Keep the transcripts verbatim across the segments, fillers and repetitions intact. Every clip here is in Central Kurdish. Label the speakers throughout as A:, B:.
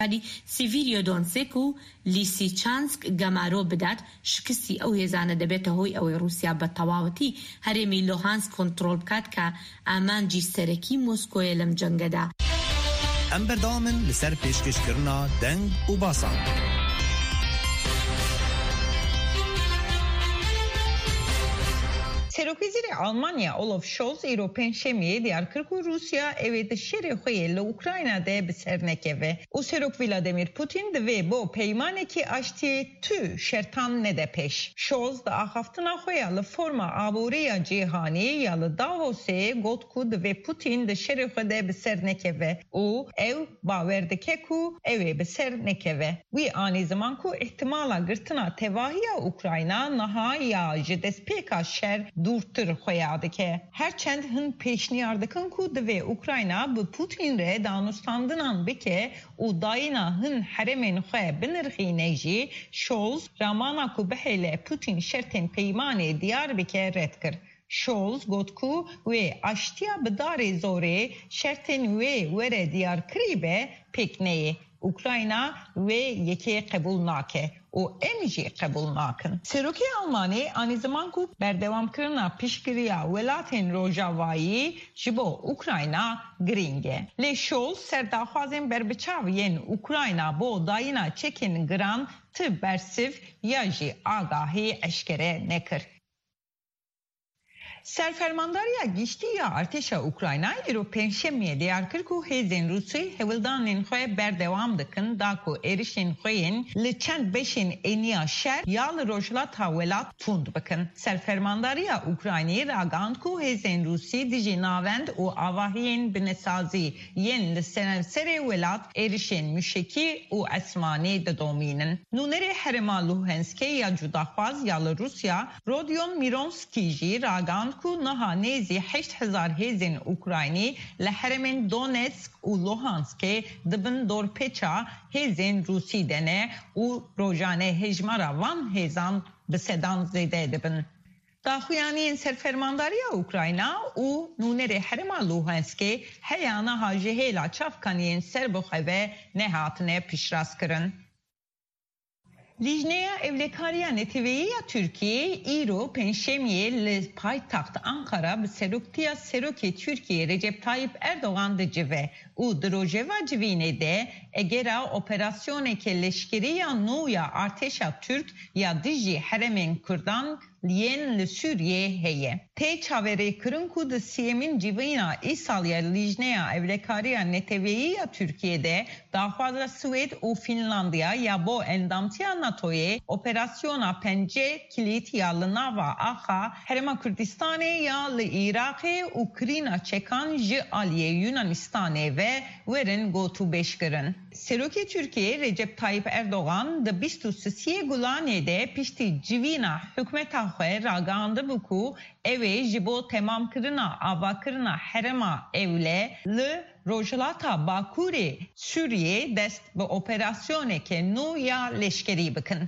A: سیڤیریۆ دۆنسێک و لیسیچانسک گەمارۆ بدات شکستی ئەو هێزانە دەبێتە هۆی ئەوەی رووسیا بە تەواوەتی هەرێمی لۆهانسک کۆنتڕۆڵ بکات کە ئامانجی سەرەکی مۆسکۆیە لەم جەنگەدا.
B: ئەم بەردەوامن لەسەر پێشکەشکردنا دەنگ و باسان.
C: سەرۆکوەزیری ئەڵمانیا ئۆلۆف شۆلز ئیرۆ پێنجشەممەیە دیار کرد و رووسیا ئەوێ دەشێرێ خۆیە لە ئوکراینادە بەسەر نەکەوێ و سەرۆک ڤلادیمیر پوتین دەوێ بۆ پەیمانێکی ئاشتیە تو شەرتان نەدە پێش. شۆلز دە ئاخافتنا خۆیە لە فۆرما ئابووریە جیهانی یا لە داڤۆسێ گوت و دەوێ پوتین دەشێرێ خۆدە بەسەر نەکەوێ و ئەو باوەر دەکەک و ئەوێ بەسەر نەکەوێ. وی ئانی زمان کو احتمالا گرتنا تێواهیە ئوکراینا نەها یا ji destpêka şer دورتر خویا دکه هرچند هن پیشنیار دکن کو دوی اوکراینا به پوتین ره دانستاندنان بکه او داینا هن حرمین خواه بنرخینه جی شولز رامانا کو بحیله پوتین شرطن پیمانه دیار بکه رد کر. شولز گوت کو و اشتیا بدار زوره شرطن و وره دیار کریبه پکنه اوکراینا و یکی قبول ناکه و امیجی قبول ناکن. سروکی آلمانی آنی زمان کو بردوام کرنا پیشگیریا ولاتین روجاوایی جبو اوکراینا گرینگه. لی شول سرداخوازین بربچاوین اوکراینا بو داینا چکین گران تی برسیف یا جی آگاهی اشکره نکر. سرفرمانداریا گشتی یا ارتشا اوکراینای ایرو پنجشنبه دیار کرد که هیزن روسی هولدانین خواه بردوام دکن دا که ایرشین خوین لچند بشین اینیا شر یا لروجلاتا ولات توند بکن. سرفرمانداریا اوکراینی راگاند که هیزن روسی دیجی ناوند و آواهین بنسازی ین لسنن سر ولات ایرشین مشکی و اسمانی ددومینن. نونر حرما لوهنسکی یا جداخواز یا لروسیا رودیون میرونسکی جی راگاند کو نها نیزی هشت هزار هیزن اوکراینی لحرمین دونتسک و لوهانسک دبن دور پیچا هیزن روسی دنه و روجانه هجمارا وان هیزان بسدان زیده دبن. داخویانی سرفرمانداری اوکراینا و نونر حرما لوهانسک هیانا ها جهیلا چافکانین سربخوه نهاتنه پیشراست کرن. Lijneya Evlekariya Neteviyya Türkiye İro Penşemiye le paytaxt Ankara bi seroktiya seroki Türkiye Recep Tayyip Erdoğan de cive u drojeva civine de egera operasyoneke leşkeriya nuya arteşa Türk ya diji heremen Kurdan liyen le Suriye heye. Te çavere kırın kudu siyemin civina İsalya Lijneya Evlekariya Neteviyya Türkiye'de daha fazla Sued u Finlandiya ya bo endamtiya NATO'ye operasyona pence kilit ya nava aha herema Kürdistan'e ya li Irak'e Ukrayna çekan ji aliye Yunanistan'e ve verin gotu beşkırın. Seroki Türkiye Recep Tayyip Erdoğan da bistusiye Gulane'de pişti civina hükmeta xwe ragandı buku eve jibo temam kırına ava kırına herema evle li Rojlata Bakuri Suriye dest bu operasyoneke nu ya leşkeri bakın.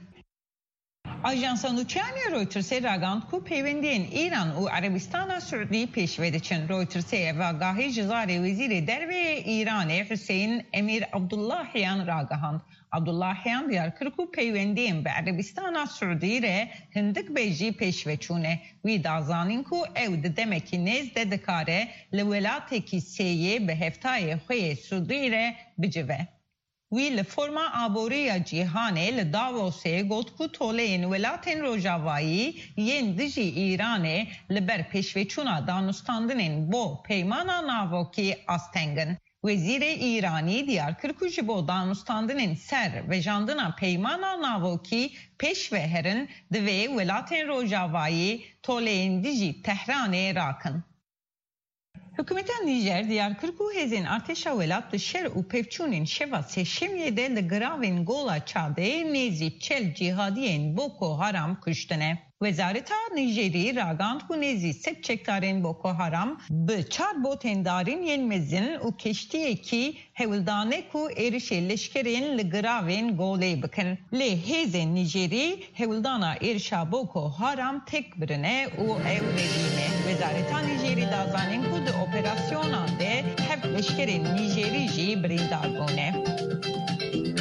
C: Ajansa Nuçani Reuters'e ragand ku peyvendiyen İran u Arabistan'a Suudi peşved için Reuters'e ve gahi cizari veziri derve İran'e Hüseyin Emir Abdullahiyan ragahand. Abdullahiyan diyar kırku peyvendiyen be Arabistan'a Suudi re hindik bejji peşveçune. Ve dazanin ku evde demeki nez dedikare le velateki seye be heftaya xoye Suudi re bicive. وی لفرما آبوری جهانی لداوسه گفت که طولین ولایت روجاوایی ین دیجی ایرانه لبر پیشویچونا دانستاندنین بو پیمانا ناوکی آستنگن. وزیر ایرانی دیار کرد که بو دانستاندنین سر و جاندنا پیمانا ناوکی پیشوهرن دوی ولایت روجاوایی طولین دیجی تهران راکن. Hükümeten Nijer diyar kırku hezin arteşa velat şer u pevçunin şeva seşemiyede de gravin gola çade nezi çel cihadiyen Boko Haram kuştene. Wezareta Nijeri ragand ku nezi sep çektarên Boko Haram bi çar botendarên yên mezin û keştiyekî hewildane ku êrişê leşkerên li giravên golê bikin. Lê hêzên Nijeri hewildana êrişa Boko Haram tek birine û ew redîne. Wezareta Nijeri dazanên ku di operasyonan de hev leşkerên Nijeri jî birîndar bûne.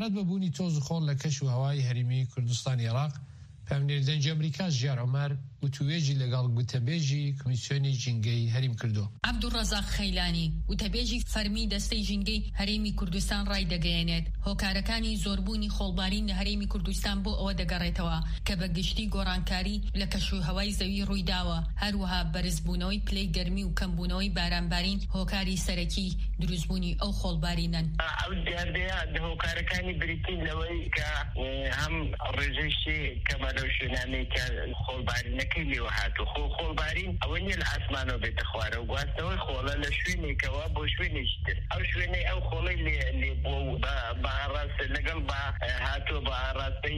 D: تایبەت بەبوونی تۆز و خۆڵ لە کەش و هەوای هەرێمی کوردستانی عێراق پامنێردەنجی ئەمریکا ژیار عومەر وتوێژی لەگەڵ وتەبێژی کمیسیۆنی ژینگەی هەریم کردو.
E: عەبدوڕەزاق خەیلانی وتەبێژی فەرمی دەستەی ژینگەی هەرێمی کوردستان ڕای دەگەیەنێت هۆکارەکانی زۆربوونی خۆڵبارین لە هەرێمی کوردستان بۆ ئەوە دەگەڕێتەوە کە بە گشتی گۆڕانکاری لە کەشوهەوای زەوی ڕوویداوە، هەروەها بەرزبوونەوەی پلەی گەرمی و کەمبوونەوەی بارانبارین هۆکاری سەرەکی دروستبوونی ئەو خۆڵبارینەن.
F: ئەو دیاردەیە هۆکارەکانی بریتین لەوەی کە هەم ڕێژەیشی کەمە لەو شوێنانەی کە خۆڵبارینەکەی لێوە هاتوو خۆ خۆڵبارین ئەوە نیە لە ئاسمانەوە بێتە خوارە و گواستنەوەی خۆڵە لە شوێنێکەوە بۆ شوێنێکی تر ئەو شوێنەی ئەو خۆڵەی لێ بۆ بە ئاڕاست لەگەڵ بە هاتووە بە ئاڕاستەی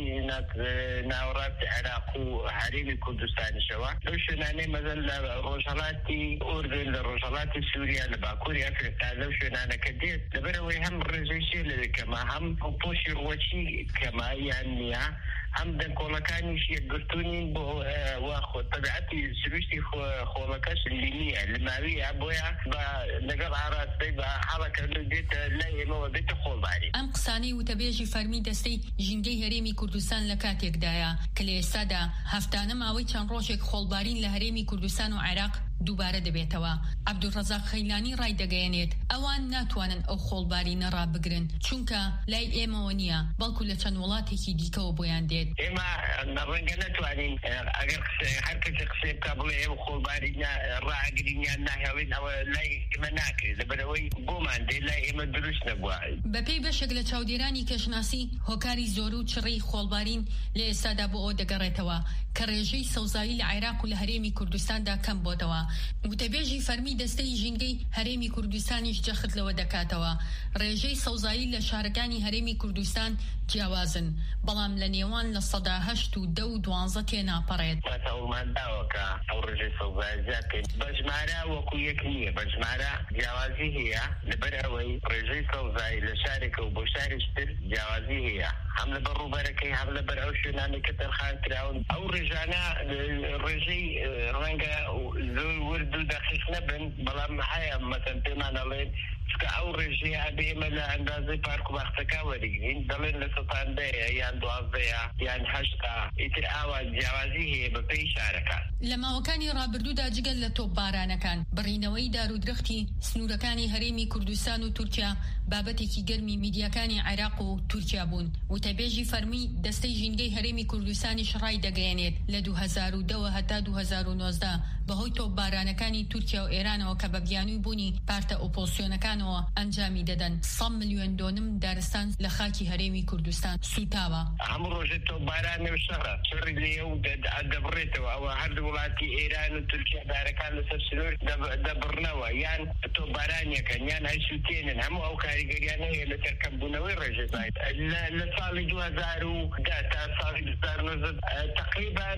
F: ناوەڕاستی عێراق و هەرێمی کوردستانیشەوە لەو شوێنانەی مەزەن لە ڕۆژهەڵاتی ئوردن لە ڕۆژهەڵاتی سووریا لە باکووری ئەفریقا لەو شوێنانەکە دێت لەبەرەوەی هەم ڕێژەیشی لەوێ کەمە هەم پۆشی ڕۆچی کەمە یان نییە هەم دەنگۆڵەکانیش یەکگرتوونین بۆ وا خۆ تەبیعەتی سروشتی خۆڵەکەش لیمیە لە ماویە بۆیە بە لەگەڵ ئاراستەی بە هەڵەکەن دێتە لای ئێمەوە بێتە خۆڵباری.
E: ئەم قسانەی وتەبێژی فەرمی دەستەی ژینگەی هەرێمی کوردستان لە کاتێکدایە کە لە ئێستادا هەفتانە ماوەی چەند ڕۆژێک خۆڵبارین لە هەرێمی کوردستان و عێراق دووبارە دەبێتەوە. عەبدوڕەزاق خەیلانی ڕای دەگەیەنێت ئەوان ناتوانن ئەو خۆڵبارینە ڕابگرن چونکە لای ئێمەوە نییە بەڵکو لە چەند وڵاتێکی دیکەوە بۆیان دێت.
F: ئێمە ڕەنگە نەتوانین ئەگەر هەر کەسێک قسێ بکە بڵێ ئێوە خۆڵبارینە ڕائەگرینیان ناهێڵین ئەوە لای ئێمە ناکرێت لەبەرەوەی بۆمان دێ لای ئێمە دروست نەبووە.
E: بەپێی بەشێک لە چاودێرانی کەشناسی هۆکاری زۆر و چڕی خۆڵبارین لە ئێستادا بۆ ئەوە دەگەڕێتەوە کە ڕێژەی سەوزایی لە عێراق و لە هەرێمی کوردستاندا کەم بۆتەوە. وتەبێژی فەرمی دەستەی ژینگەی هەرێمی کوردستانیش جەخت لەوە دەکاتەوە ڕێژەی سەوزایی لە شارەکانی هەرێمی کوردستان جیاوازن بەڵام لە نێوان لە سەدا هەشت و دە و دوانزە تێناپەڕێت.
F: بەتەوەمان داوەکە ئەو ڕێژەی سەوزایی زیادکەین بەژمارە وەکو یەک نییە بەژمارە جیاوازی هەیە لەبەر ئەوەی ڕێژەی سەوزایی لە شارێکە و بۆ شارێکتر جیاوازی هەیە هەم لەبەر ڕووبەرەکەی هەم لەبەر ئەو شوێنانەی کە تەرخان کراون ئەو ڕێژانە ڕێژەی ڕەنگە زۆر ورد و دەقیق نەبن بەڵام هەیە مەسەن پێمان دەڵێن چکە ئەو ڕێژەیە ئەبێ ئێمە لە ئەندازەی پارک و باخچەکە وەریگرین دەڵێن لە سەتاندەیە یان دوازدەیە یان هەشتا ئیتر ئاوا جیاوازی هەیە بەپێی شارەکان.
E: لە ماوەکانی ڕابردوودا جگەل لە تۆپبارانەکان بڕینەوەی دارودرەختی سنوورەکانی هەرێمی کوردستان و تورکیا بابەتێکی گەرمی میدیاکانی عێراق و تورکیا بوون. وتەبێژی فەرمی دەستەی ژینگەی هەرێمی کوردستانیش ڕای دەگەیەنێت لە دوو هەزار و دە هەتا دوو هەزار و نۆزدە بەهۆی تۆپبارانەکانی تورکیا و ئێرانەوە کە بە بیانووی بوونی پارتە ئۆپۆزیسیۆنەکانەوە ئەنجامی دەدەن سەد میلیۆن دۆنم دارستان لە خاکی هەرێمی کوردستان سوتاوە.
F: هەموو ڕۆژێ تۆپبارانێ و شەڕە شەڕی لێ و دەبڕێتەوە ئەوە هەردوو وڵاتی ئێران و تورکیا دارەکان لەسەر سنوور دەبڕنەوە یان تۆپبارانیەکەن یان هەیسووتێنن هەموو ئەو کاریگەریان هەیە لە سەرکەمبوونەوەی ڕێژەی لە ساڵی دوو هەزار و دە تا ساڵی دوو هەزار و نۆزدە تقریبان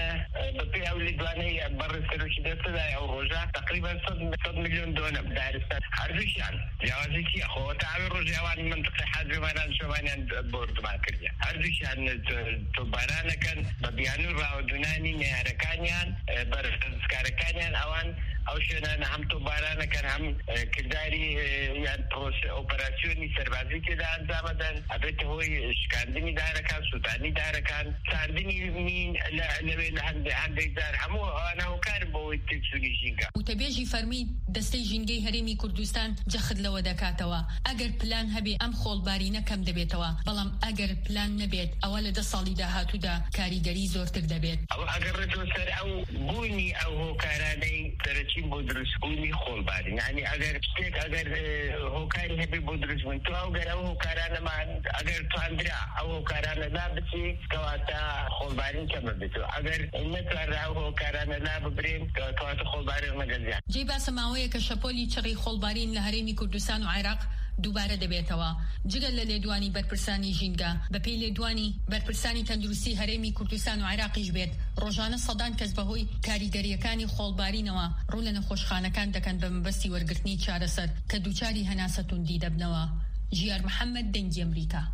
F: بەپێی ئەو لیدوانەی بەڕێ سەرۆکی دەستەدای ئەو ڕۆژە تقریبان سەد میلیۆن دۆنەم دارستان هەردووشیان جیاوازی چییە خۆ تاوی ڕۆژیاوان منطقەی حەزمانان شۆوانیان بۆردمان کردیە هەردووشیان تۆپبارانەکەن بە بیانووی ڕاوەدونانی نێارەکانیان بەرزکارەکانیان ئەوان ئەو شوێنانە هەم تۆپبارانەکەن هەم کردداری یان ئۆپەراسیۆنی سەربازی تێدا ئەنجامەدەن ئەبێتە هۆی شکاندنی دارەکان سووتانی دارەکان چاندنی مین لەوێ لە هەندێک دار هەموو ئەوانە هۆکار بۆەوەی تێچوونی ژینگە.
E: وتەبێژی فەرمی دەستەی ژینگەی هەرێمی کوردستان جەخت لەوە دەکاتەوە ئەگەر پلان هەبێ ئەم خۆڵبارینە کەم دەبێتەوە بەڵام ئەگەر پلان نەبێت ئەوە لە دە ساڵی داهاتوودا کاریگەری زۆرتر دەبێت.
F: ئەو ئەگەڕێتەوە سەر ئەو بوونی ئەو هۆکارانەی سەرەکی بۆ دروستبوونی خۆڵبارین یعنی ئەگەر شتێک ئەگەر هۆکاری هەبێ بۆ دروستبوون تو ئەوگەر ئەو هۆکارانەمان ئەگەر توانرا ئەو هۆکارانە لابچێ کەواتە خۆڵبارین کەمە بێتەوە ئەگەر نەتوانرا ئەو هۆکارانە لاببرێن کەواتە خۆڵبارین مەگەزیان.
E: جێی باسە ماوەیە کە شەپۆلی چڕی خۆڵبارین لە هەرێمی کوردستان و عێراق دووبارە دەبێتەوە جگەل لە لێدوانی بەرپرسانی ژینگە بەپێی لێدوانی بەرپرسانی تەندروستی هەرێمی کوردستان و عێراقیش بێت ڕۆژانە سەدان کەس بەهۆی کاریگەریەکانی خۆڵبارینەوە ڕوو لە نەخۆشخانەکان دەکەن بە مەبەستی وەرگرتنی چارەسەر کە دووچاری هەناسە توندی دەبنەوە. ژیار محەممەد دەنگی ئەمریکا.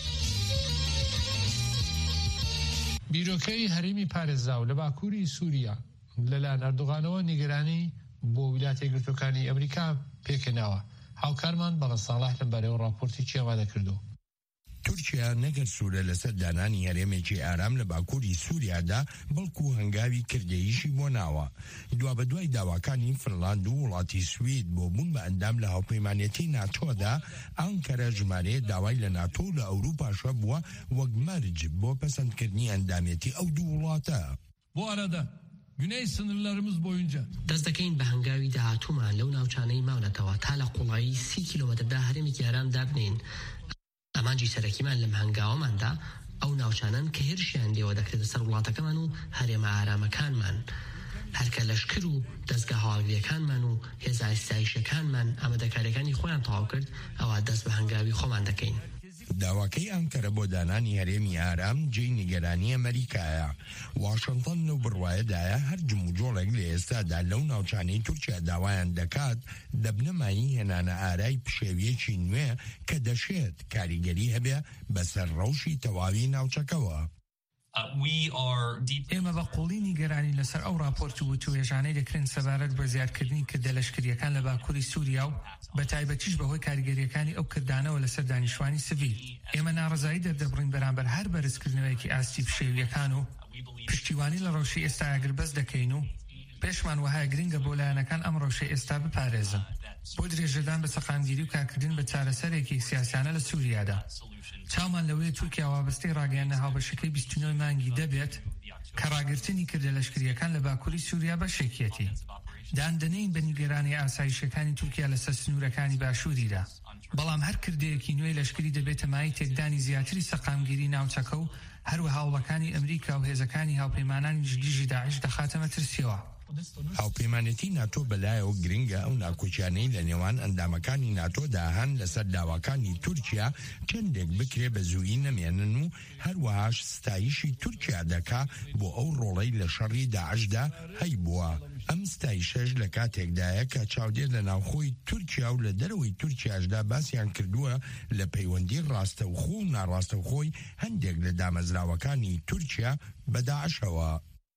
D: بیرۆکەی هەرێمی پارێزراو لە باکووری سووریا لەلایەن ئەردوغانەوە نیگەرانی بۆ ویلایەتە یەکگرتووەکانی ئەمریکا پێکەناوە. هاوکارمان بەڵە ساڵح لەمبارەی ئەو ڕاپۆرتی چی ئامادە کردو؟
G: تورکیا نەگەر سوورە لەسەر دانانی هەرێمێکی ئارام لە باکووری سووریادا بەڵکو هەنگاوی کردەییشی بۆ ناوە. دوا بە دوای داواکانی فنلاند و وڵاتی سوید بۆ بوون بە ئەندام لە هاوپەیمانێتی ناتۆدا، ئەنکەرە ژمارەیە داوای لە ناتۆ لە ئەوروپاشە بووە وەک مەرج بۆ پەسەندکردنی ئەندامێتی ئەو دوو وڵاتە.
H: Bu arada Güney sınırlarımız boyunca
I: دەست دەکەین بە هەنگاوی داهاتوومان لەو ناوچانەی ماونەتەوە تا لە قوڵایی سی کیلۆمەتردا هەرێمێکی ئارام دابنین. ئەمانجی سەرەکیمان لەم هەنگاوەماندا ئەو ناوچانن کە هێرشیان لێوە دەکرێتە سەر وڵاتەکەمان و هەرێمە ئارامەکانمان. هەرکە لەشکر و دەستگا هەواڵگریەکانمان و هێزە ئاسایشەکانمان ئامادەکاریەکانی خۆیان تەواو کرد، ئەوە دەست بە هەنگاوی خۆمان دەکەین.
G: داواکەی ئەنکەرە بۆ دانانی هەرێمی ئارام جێی نیگەرانی ئەمریکایە. واشنتن لەو بڕوایەدایە هەر جم و جۆڵێک لە ئێستادا لەو ناوچانەی تورکیا داوایان دەکات دەبنەمایی هێنانە ئارای پشێویەکی نوێ کە دەشێت کاریگەری هەبێ بەسەر ڕەوشی تەواوی ناوچەکەوە.
J: ئێمە بە قوڵی نیگەرانی لەسەر ئەو راپۆرت و توێژانەی دەکرێن سەبارەت بە زیادکردنی کردە لەشکریەکان لە باکووری سووریا و بە تایبەتیش بەهۆی کاریگەریەکانی ئەو کردانەوە لەسەر دانیشتوانی سڤیل. ئێمە ناڕزایی دەردەبڕین بەرامبەر هەر بەرزکردنەوەیەکی ئاستی پشێویەکان و پشتیوانی لە ڕەوشی ئێستا ئاگربەست دەکەین و پێشمان وەهای گرنگە بۆ لایەنەکان ئەم ڕەوشەی ئێستا بپارێزن بۆ درێژەدان بە سەقامگیری و کارکردن بە چارەسەرێکی سیاسیانە لە سووریادا. چاومان لەوەیە تورکیا وابەستەی ڕاگەیاندنە هاوبەشەکەی بیست و نۆ مانگی دەبێت کە ڕاگررتنی کردە لەشکریەکان لە باکووری سووریا بەشێکیەتی. داندنەی بە نیگەرانی ئاسایشەکانی تورکیا لەسەر سنوورەکانی باشووریدا. بەڵام هەر کردەیەکی نوێی لەشکری دەبێتە مای تێکدانی زیاتری سەقامگیری ناوچەکە و هەروە هاوڵەکانی ئەمریکا و هێزەکانی هاوپەیمانانی گشتگیری داعش دەخاتە مەترسیەوە.
G: هاوپەیمانێتی ناتۆ بەلایەوە گرنگە ئەو ناکۆچیانەی لە نێوان ئەندامەکانی ناتۆدا هەن لەسەر داواکانی تورکیا چەندێک بکرێ بە زوویی نەمێنن و هەروەهاش ستایشی تورکیا دەکا بۆ ئەو ڕۆڵەی لە شەڕی داعشدا هەی بووە. ئەم ستایشەش لە کاتێکدایە کە چاودێر لە ناوخۆی تورکیا و لە دەرەوەی تورکیاشدا باسییان کردووە لە پەیوەندی ڕاستەوخۆ و ناڕاستەوخۆی هەندێک لە دامەزراوەکانی تورکیا بە داعشەوە.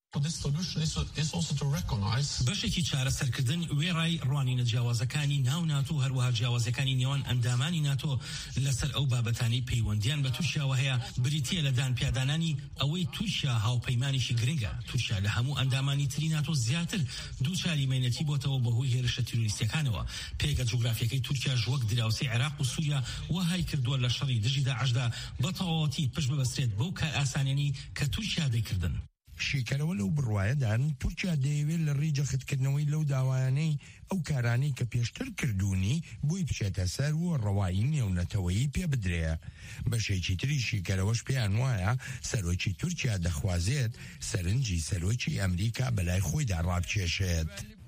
K: بەشێکی چارەسەرکردن وێڕای ڕوانینە جیاوازەکانی ناو ناتۆ و هەروەها جیاوازەکانی نێوان ئەندامانی ناتۆ لەسەر ئەو بابەتانی پەیوەندیان بە تورکیاوە هەیە بریتیە لە دانپیادانانی ئەوەی تورکیا هاوپەیمانێکی گرنگە. تورکیا لە هەموو ئەندامانی تری ناتۆ زیاتر دووچاری مەینەتی بۆتەوە بەهۆی هێرشە تیرۆریستیەکانەوە. پێگە جوگرافیەکەی تورکیاش وەک دراوسەی عێراق و سووریا وەهای کردووە لە شەڕی دژی داعشدا بە تەواوەتی پشت ببەسترێت بەو کار ئاسانیانی کە تورکیا دەیکردن.
G: شیکەرەوە لەو بڕوایەدان تورکیا دەیەوێت لە ڕێی جەختکردنەوەی لەو داوایانەی ئەو کارانەی کە پێشتر کردوونی بۆی بچێتە سەر و ڕەوایی نێونەتەوەیی پێ بدرێ. بەشێکی تری شیکەرەوەش پێیان وایە سەرۆکی تورکیا دەخوازێت سەرنجی سەرۆکی ئەمریکا بەلای خۆیدا ڕابکێشێت.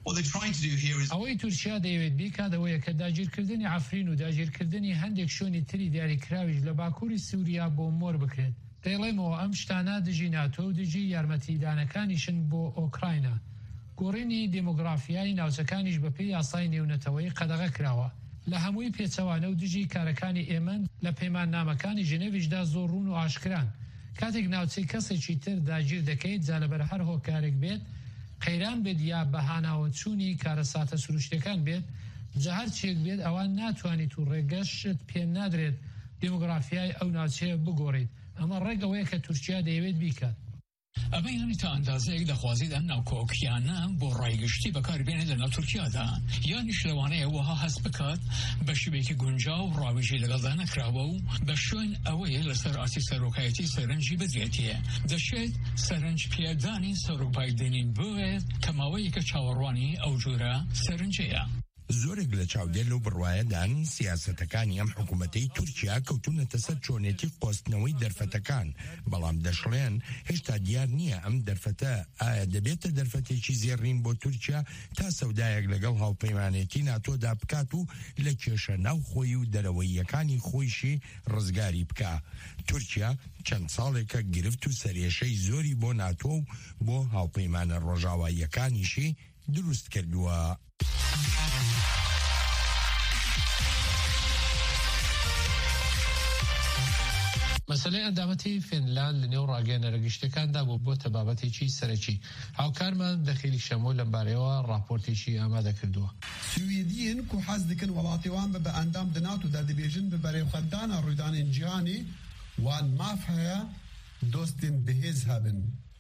D: ئەوەی تورکیا دەیەوێت بیکاتەوەیە کە داگیرکردنی عەفرین و داگیرکردنی هەندێک شوێنی تری دیاریکراویش لە باکووری سووریا بۆ مۆر بکرێت. دەیڵێمەوە ئەم شتانە دژی ناتۆ و دژی یارمەتیدانەکانیشن بۆ ئۆکراینە. گۆڕینی دێمۆگرافیای ناوچەکانیش بە پێی یاسای نێونەتەوەی قەدەغە کراوە. لە هەمووی پێچەوانە و دژی کارەکانی ئێمە لە پەیمان نامەکانی ژنێڤیشدا زۆر ڕوون و ئاشکران. کاتێک ناوچەی کەسێکی تر داگیر دەکەیت جا لەبەر هەر هۆکارێک بێت قەیران بێت یا بەهاناوە چوونی کارە ساتە سروشتەکان بێت جا هەر چێک بێت ئەوان ناتوانیت و ڕێگەشت پێ نادرێت دێمۆگرافیای ئەو ناوچەیە بگۆڕیت. ئەمە ڕێگەوەیە کە تورکیا دەیەوێت بیکات.
H: ئەمە یانی تا ئەندازەیەک دەخوازیت ئەم ناوکۆکیانە بۆ ڕایگشتی بەکاربێنێت لە ناو تورکیادا یانیش لەوانەیە وەها هەست بکات بە شێوەیەکی گونجاو و ڕاوێژی لەگەڵدا نەکراوە و بە شوێن ئەوەیە لەسەر ئاسی سەرۆکایەتی سەرنجی بدرێتیە. دەشێت سەرنج پێدانی سەرۆکبایدێنین بوێت کە ماوەیەکە چاوەڕوانی ئەو جۆرە سەرنجەیە.
G: زۆرێک لە چاودێر و بڕوایەدان سیاسەتەکانی ئەم حکوومەتەی تورکیا کەوتونەتە سەر چۆنێتی قۆستنەوەی دەرفەتەکان، بەڵام دەشڵێن هێشتا دیار نییە ئەم دەرفەتە ئایا دەبێتە دەرفەتێکی زێڕین بۆ تورکیا تا سەودایەک لەگەڵ هاوپەیمانێتی ناتۆدا بکات و لە کێشە ناو خۆی و دەرەوەیەکانی خۆیشی ڕزگاری بکە. تورکیا چەند ساڵێکە گرفت و سەرێشەی زۆری بۆ ناتۆ و بۆ هاوپەیمانە ڕۆژاواییەکانیشی دروست کردووە.
D: مەسەلەی ئەندامەتی فینلاند لە نێو ڕاگەیەنەرە گشتەکاندا بوو بۆتە بابەتێکی سەرەکی. هاوکارمان دەخیلی شەمۆ لەم بارەیەوە راپۆرتێکی ئامادە کردووە.
L: سوێدیین کو حەز دەکەن وڵاتیوان بە بە ئەندام دەنات و دەدەبێژن بە بەرەوخەندانە ڕوودانên cîhanê وان مافهەیە دۆستین بەهێز هەبن.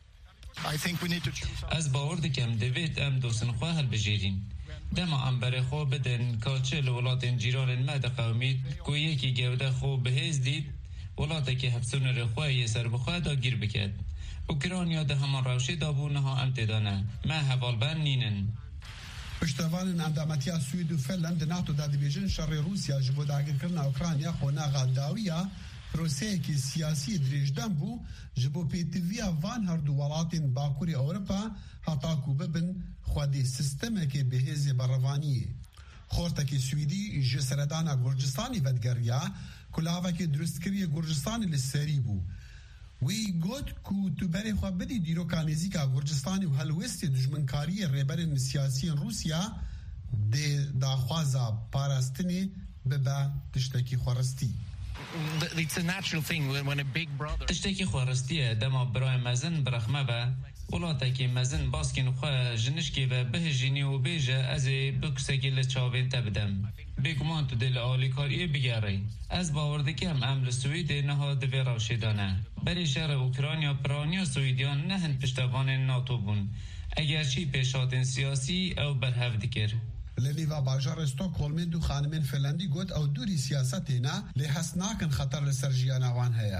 M: Ez bawer dikim divêt em dostinxwe hilbijêrin. Dema em berê xwe bidin ka çi li welatên cîranên me diqewmît ku yekî gewde xwe bihêz dît welatekî hevsûnerê xwe yê serbixwe da gîr biket. Ukrayna di heman rewşê de bû niha em têda ne. Me hevalben nînin.
L: Piştevanên endametiya Swîd û Finland di NATO da dibêjin şerê Rûsya ji bo dagirkirina Ukrayna xwenaxa dawiya proseyekî siyasî dirêjdan bû ji bo pêtiviya van her du welatên Bakurê Ewropa heta ku bibin xwedî sistemekê bihêzê berrevaniyê. Xortekî Swîdî ji seredana Gurcistanê vedgeriya ku lavekê durustkiriyê Gurcistanê li serî bû. Wî got ku tu berê xwe bidî dîroka nêzîka Gurcistanê û helwestê dijminkariyê rêberên siyasîyên Rûsya dê daxwaza parastinê bibe tiştekî xweristî.
N: It's a natural thing when a big brother
M: tiştekî xweristiye dema birayê mezin birexme be welatekî mezin baskên xwe ji nişkê ve bihijînî û bêje ez ê bi kusekî li çavên te bidem. Bêguman tu dê li alîkariyê bigerî. Ez bawer dikim em li Swîdê niha di vê rewşê de ne. Berê şerê Ukrayna piraniya Swîdiyan ne hin piştevanên NATO bûn. Eger çî pêşhatên siyasî ew berhev dikir.
L: Li nêva bajarê Stockholmê du xanimên Finlandî got ew dûrî siyasetê ne lê hes nakin xeter li ser jiyana wan heye.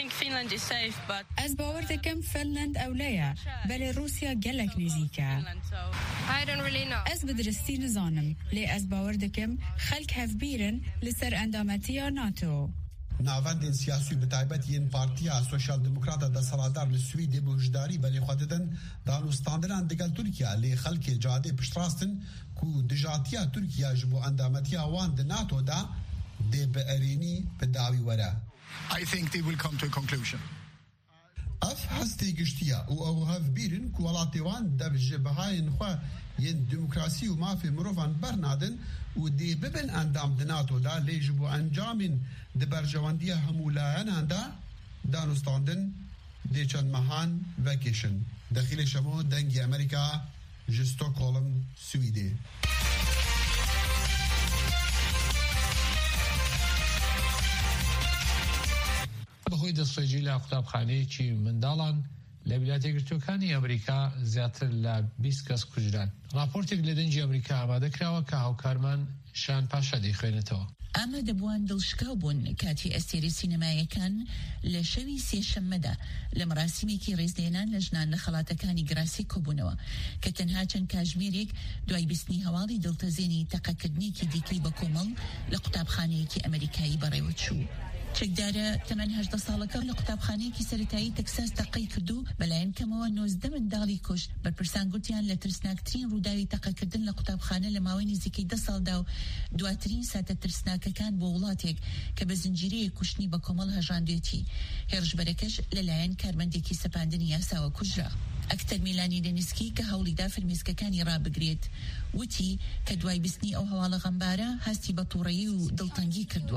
O: Ez bawer dikim Finland ewleya belê Rûsya gelek nêzik e. Ez bi diristî nizanim lê ez bawer dikim xelk hevbîrin li ser endametiya NATO.
L: Navendên siyasî bi taybet yên Partiya Sosyal Demokrata desaladar li Swîdê bi hişdarî belê xwe didin danûstandinan digel Tirkiye lê xelkê cadê piştrastin ku dijatiya Tirkiye ji bo endametiya wan di NATO da dê bi erênî bi dawî were.
N: I think they will come to a conclusion.
L: Ev hestê giştiye û ew hevbîrin ku welatê wan dev ji bihayên xwe yên demokrasî û mafê mirovan bernadin û dê bibin endam di NATO da lê ji bo encamên di berjewandiya hemû layenan da danûstandin dê çend mehan vekêşin. Dexîlê şemo dengê Amerîka ji Stockholm, Swîdê.
D: بەهۆی دەستڕێژی لە قوتابخانەیەکی منداڵان لە ویلایەتە یەکگرتووەکانی ئەمریکا زیاتر لە بیست کەس کوژران. راپۆرتێک لە دەنجی ئەمریکا ئامادەکراوە کە هاوکارمان شان پاشا دەیخوێنێتەوە.
P: ئەمە دەبووان دڵشکاو بوون کاتی ئەستێری سینەمایەکان لە شەوی سێشەممەدا لە مەراسیمێکی ڕێزلێنان لە ژنان لە خەڵاتەکانی گراسی کۆبوونەوە کە تەنها چەند کاژمێرێک دوای بیستنی هەواڵی دڵتەزێنی تەقەکردنێکی دیکەی بە کۆمەڵ لە قوتابخانەیەکی ئەمریکایی بەڕێوە چوو. چەکدارە تەمەن هەژدە ساڵەکە لە قوتابخانەیەکی سەرەتایی تەکساس تەقەی کردو بەلایەن کەمەوە نۆزدە منداڵی کوشت. بەرپرسان گوتیان لە ترسناکترین ڕووداوی تەقەکردن لە قوتابخانە لە ماوەی نزیکەی دە ساڵدا و دواترین ساتە ترسناکەکان بۆ وڵاتێک کە بە زنجیرەیە کوشتنی بە کۆمەڵ هەژاندوێتی. هێرشبەرەکەش لەلایەن کارمەندێکی سەپاندنی یاساوە کوژرا. ئەکتەر میلانی دەنیسکی کە هەوڵیدا فرمێسکەکانی ڕابگرێت وتی کە دوای بیستنی ئەو هەواڵە غەمبارە هەستی بە تووڕەیی و دڵتەنگی کردووە.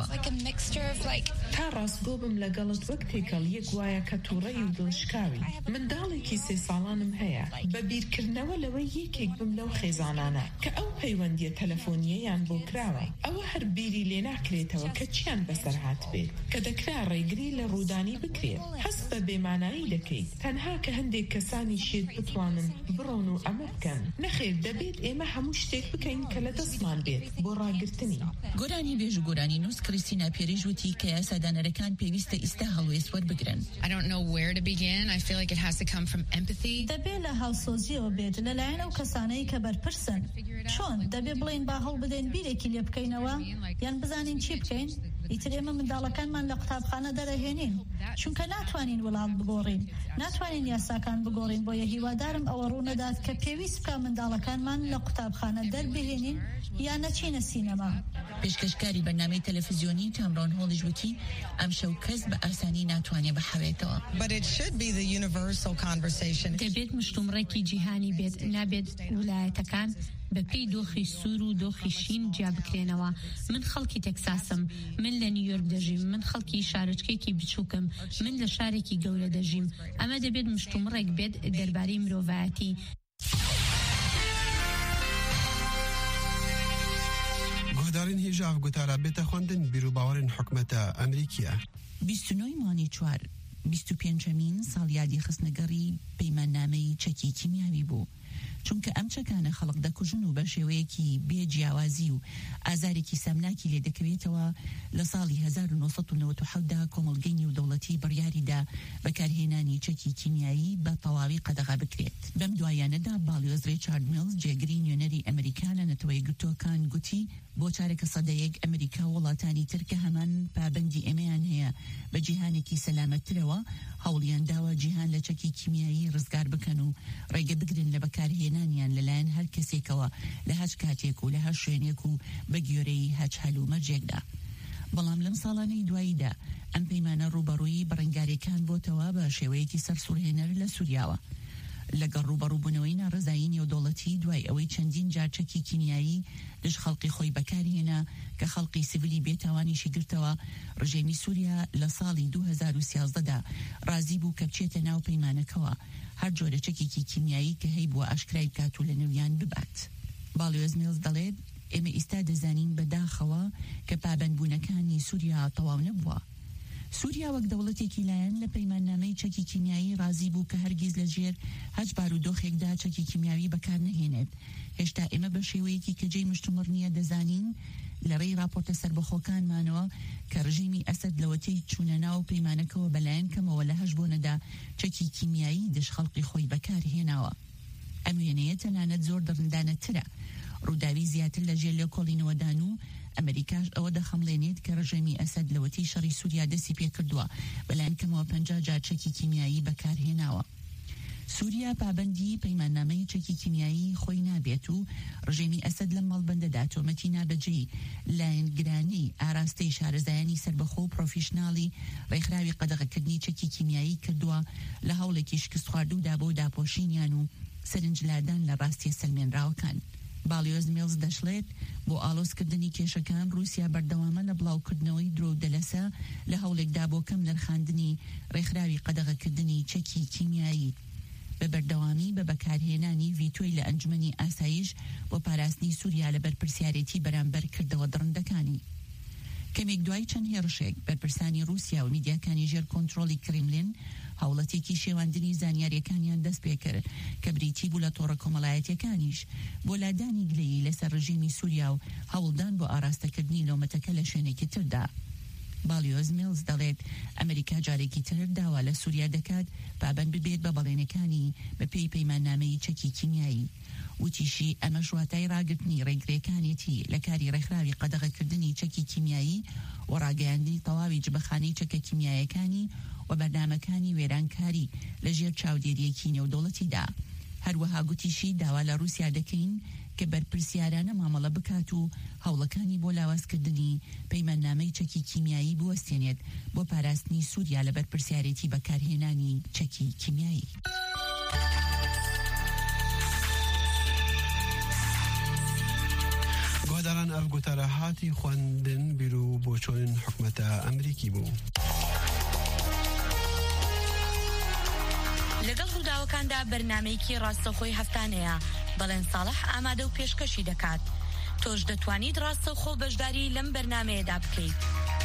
Q: تا ڕاستگۆ بم لەگەڵت وەک تێکەڵ یەک وایە کە تووڕەی و دڵشکاوی منداڵێکی سێ ساڵانم هەیە بە بیرکردنەوە لەوەی یەکێک بم لەو خێزانانە کە ئەو پەیوەندیە تەلەفۆنیەیان بۆ کراوە ئەوە هەر بیری لێ ناکرێتەوە کە چیان بەسەر هات بێت کە دەکرا ڕێگری لە ڕوودانی بکرێت. هەست بە بێمانایی دەکەیت تەنها کە هەندێک کەسانی شێت بتوانن بڕۆن و ئەمە بکەن. نەخێر دەبێت ئێمە هەموو شتێک بکەین کە لە دەستمان بێت بۆ ڕاگرتنی.
P: گۆرانی بێژ و گۆرانی نووس کریستینا پێریژ وتی کە یاسادانەرەکان پێویستە ئیستا هەڵوێست وەربگرن.
R: I don't know where to begin. I feel like it has to come from empathy.
S: دەبێت لە هاوسۆزیەوە بێت لەلایەن ئەو کەسانەی کە بەرپرسن. چۆن دەبێت بڵێن با هەڵ بدەین بیرێکی لێ بکەینەوە یان بزانین چی بکەین؟ ئیتر ئێمە منداڵەکانمان لە قوتابخانە دەرەهێنین چونکە ناتوانین وڵات بگۆڕین ناتوانین یاساکان بگۆڕین بۆیە هیوادارم ئەوە ڕوونەدات کە پێویست بکە منداڵەکانمان لە قوتابخانە دەربهێنین یان نەچینە سینەما.
P: پێشکەشکاری بەرنامەی تەلەڤیزیۆنی تامرۆن هۆڵیش وتی ئەم شەو کەس بە ئاسانی ناتوانێت بەحەوێتەوە.
A: دەبێت مشتومڕێکی جیهانی بێت نابێت ویلایەتەکان بە پێی دۆخی سوور و دۆخی شین جیا بکرێنەوە. من خەڵکی تەکساسم، من لە نیویۆرک دەژیم، من خەڵکی شارچکێکی بچووکم، من لە شارێکی گەورە دەژیم. ئەمە دەبێت مشتومڕێک بێت دەربارەی مرۆڤایەتی.
L: گۆدارین هیژاف گوتارە بێتە خوێندن بیرروباوەرن حکومەتە ئەمریکیە
P: بیست و نۆ مانی چوار بیست و پێنجەمین ساڵیادی خستنەگەڕی پەیماننامەی چەکی کیمیاوی بوو چونکە ئەم چەکانە خەڵک دەکوژن و بە شێوەیەکی بێجیاوازی و ئازارێکی سەمناکی لێ دەکەوێتەوە. لە ساڵی هەزار و نۆسەد و نەوەت و حەوت دا کۆمەڵگەی نێودەوڵەتی بڕیاریدا بەکارهێنانی چەکی کیمیایی بە تەواوی قەدەغا بکرێت. بەم دوایانەدا باڵیۆز ریچارد میلز جێگری نوێنەری ئەمریکا لە نەتەوەی گرتوەکان گوتی بۆ چارەکە سەدەیەک ئەمریکا وڵاتانی ترکە هەمان پابەندی ئێمەیان هەیە بە جیهانێکی سەلامەترەوە هەوڵیان داوە جیهان لە چەکی کیمیایی ڕزگار بکەن و ڕێگە بگرن لە بەکارهێنانیان لەلایەن هەر کەسێکەوە لە هەچ کاتێک و لە هەر شوێنێک و بە گوێرەی هەچ هەلومەرجێکدا. بەڵام لەم ساڵانەی دواییدا ئەم پەیمانە ڕوبەڕووی بەڕنگاریەکان بۆتەوە بە شێوەیەکی سەرسوورهێنەر لە سووریاوە. لەگەڵ ڕوبەڕووبوونەوەی ناڕزایی نێودەوڵەتی دوای ئەوەی چەندین جار چەکی کیمیایی لەش خەڵقی خۆی بەکارهێنا کە خەڵقی سیڤیلی بێتاوانیشی گرتەوە، ڕژێمی سووریا لە ساڵی دوو هەزار و سیازدەدا رازی بوو کە بچێتە ناو پەیمانەکەوە هەر جۆرە چەکێکی کیمیایی کە هەی بووە ئاشکرای بکات و لە نەویان ببات. باڵیۆز میلز دەڵێت ئێمە ئێستا دەزانین بەداخەوە کە پابەندبوونەکانی سووریا تەواو نەبووە. سووریا وەک دەوڵەتێکی لایەن لە پەیماننامەی چەکی کیمیایی رازی بوو کە هەرگیز لە ژێر هەچ بارودۆخێکدا چەکی کیمیاوی بەکار نەهێنێت. هێشتا ئێمە بە شێوەیەکی کە جێی مشتومڕ نییە دەزانین لە ڕێی راپۆرتە سەربەخۆکانمانەوە کە ڕژیمی ئەسەد لەوەتەی چوونە ناو پەیمانەکەەوە بەلایەن کەمەوە لە هەش بۆنەدا چەکی کیمیایی دش خەڵقی خۆی بەکار هێناوە. ئەم وێنەیە تەنانەت زۆر دڕندانەترە. ڕووداوی زیاتر لە ژێر لە کۆڵینەوەدان و ئەمریکاش ئەوە دەخەمڵێنێت کە ڕژێمی ئەسەد لەوەتی شەڕی سووریا دەستی پێ کردووە بەلایەن کەمەوە پەنجا جار چەکی کیمیایی بەکارهێناوە. سووریا پابەندی پەیماننامەی چەکی کیمیایی خۆی نابێت و ڕژێمی ئەسەد لە مەڵبەندەدا تۆمەتی نابەجێی لایەنگرانی ئاراستەی شارەزایانی سربەخۆ و پرۆفیشناڵی ڕێکخراوی قەدەغەکردنی چەکی کیمیایی کردووە لە هەوڵێکی شکست خواردوودا بۆ داپۆشینیان و سەرنجلاردان لە ڕاستی سەلمێنراوەکان. باڵیۆز میلز دەشڵێت بۆ ئالۆزکردنی کێشەکان رووسیا بەردەوامە لە بڵاوکردنەوەی درۆ دەلەسە لە هەوڵێکدا بۆ کەم نرخاندنی ڕێکخراوی قەدەغەکردنی چەکی کیمیایی بە بەردەوامی بە بەکارهێنانی ڤیتۆی لە ئەنجومەنی ئاسایش بۆ پاراستنی سووریا لە بەرپرسیارەتی بەرامبەر کردەوە دڕندەکانی. کەمێک دوای چەند هێرشێک بەرپرسانی رووسیا و میدیاکانی ژێر کۆنتڕۆلی کریملین هەوڵەتێکی شێواندنی زانیاریەکانیان دەست پێ کرد کە بریتی بوو لە تۆڕە کۆمەڵایەتیەکانیش بۆ لادانی گلەیی لەسەر ڕژیمی سووریا و هەوڵدان بۆ ئاراستەکردنی لۆمەتەکە لە شوێنێکی تردا. باڵیۆز میلز دەڵێت ئەمریکا جارێکی تر داوا لە سووریا دەکات پابەند ببێت بە بەڵێنەکانی بە پێی پەیماننامەی چەکی کیمیایی. وتیشی ئەمە ژواتای ڕاگرتنی ڕێگرێکانێتی لە کاری ڕێکخراوی قەدەغەکردنی چەکی کیمیایی و ڕاگەیاندنی تەواوی جبەخانەی چەکە کیمیایەکانی و بەردامەکانی وێرانکاری لە ژێر چاودێریەکی نێودەوڵەتیدا. هەروەها گوتیشی داوا لە رووسیا دەکەین کە بەرپرسیارانە مامەڵە بکات و هەوڵەکانی بۆ لاوازکردنی پەیماننامەی چەکی کیمیایی بوەستێنێت بۆ پاراستنی سووریا لە بەرپرسیارەتی بەکارهێنانی چەکی کیمیایی.
L: گۆداران ئەف گوتارە هاتی خوێندن بیر و بۆچۆن حکومەتە ئەمریکی بوو.
A: لەگەڵ ڕووداوەکاندا بەرنامەیەکی ڕاستەخۆی هەفتانەیە بەڵێن ساڵح ئامادە و پێشکەشی دەکات. تۆش دەتوانیت ڕاستەخۆ بەشداری لەم بەرنامەیەدا بکەیت.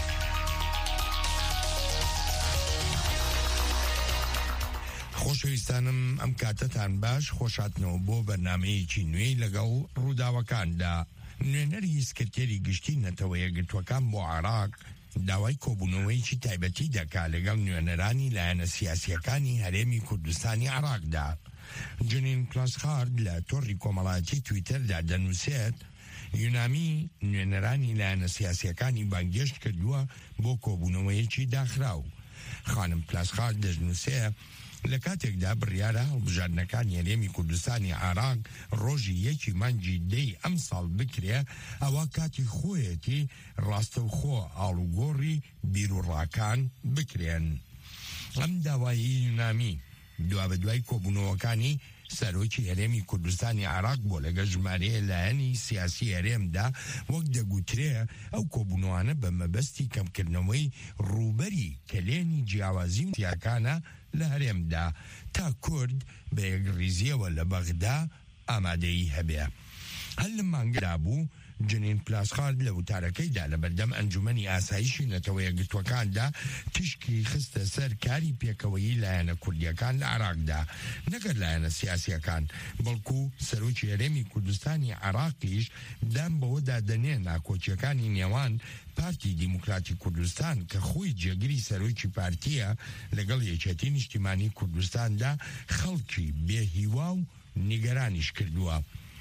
G: خۆشەویستانم ئەم کاتەتان باش خۆشاتنەوە بۆ بەرنامەیەکی نوێی لەگەڵ ڕووداوەکاندا. نوێنەری سکرتێری گشتی نەتەوە یەکگرتوەکان بۆ عێراق داوای کۆبوونەوەیکی تایبەتی دەکا لەگەڵ نوێنەرانی لایەنە سیاسیەکانی هەرێمی کوردستانی عێراقدا. جنین کلاسخارد لە تۆڕی کۆمەڵایەتی تویتەردا دەنووسێت یونامی نوێنەرانی لایەنە سیاسیەکانی بانگێشت کردووە بۆ کۆبوونەوەیەکی داخراو. خانم کلاسخارد دەنووسێت لە کاتێکدا بڕیارە هەڵبژاردنەکانی هەرێمی کوردستانی عێراق ڕۆژی یەکی مانگی دەی ئەم ساڵ بکرێ، ئەوە کاتی خۆیەتی ڕاستەوخۆ ئاڵوگۆڕی بیرروڕاکان بکرێن. ئەم داوایی یونامی دوا بە دوای کۆبوونەوەکانی سەرۆکی هەرێمی کوردستانی عێراق بۆ لەگە ژمارەیە لایەنی سیاسی هەرێمدا وەک دەگوترێ ئەو کۆبوونەوانە بە مەبەستی کەمکردنەوەی ڕووبەری کەلێنی جیاوازی و سیاکانە لە هەرێمدا تا کورد بە یەکڕیزیەوە لە بەغدا ئامادەی هەبێ. هەر لە مانگدا بوو جنین پلاسخارد لە وتارەکەیدا لە بەردەم ئەنجومەنی ئاسایشی نەتەوەیە گرتوەکاندا تشکی خستە سەر کاری پێکەوەیی لایەنە کوردیەکان لە عێراقدا نەگەر لایەنە سیاسیەکان بەڵکو سەرۆکی هەرێمی کوردستانی عێراقیش دام بەوەدا دەنێ ناکۆچیەکانی نێوان پارتی دیموکراتی کوردستان کە خۆی جێگیری سەرۆکی پارتیە لەگەڵ یەکێتی نیشتیمانی کوردستاندا خەڵکی بێهیوا و نیگەرانیش کردووە.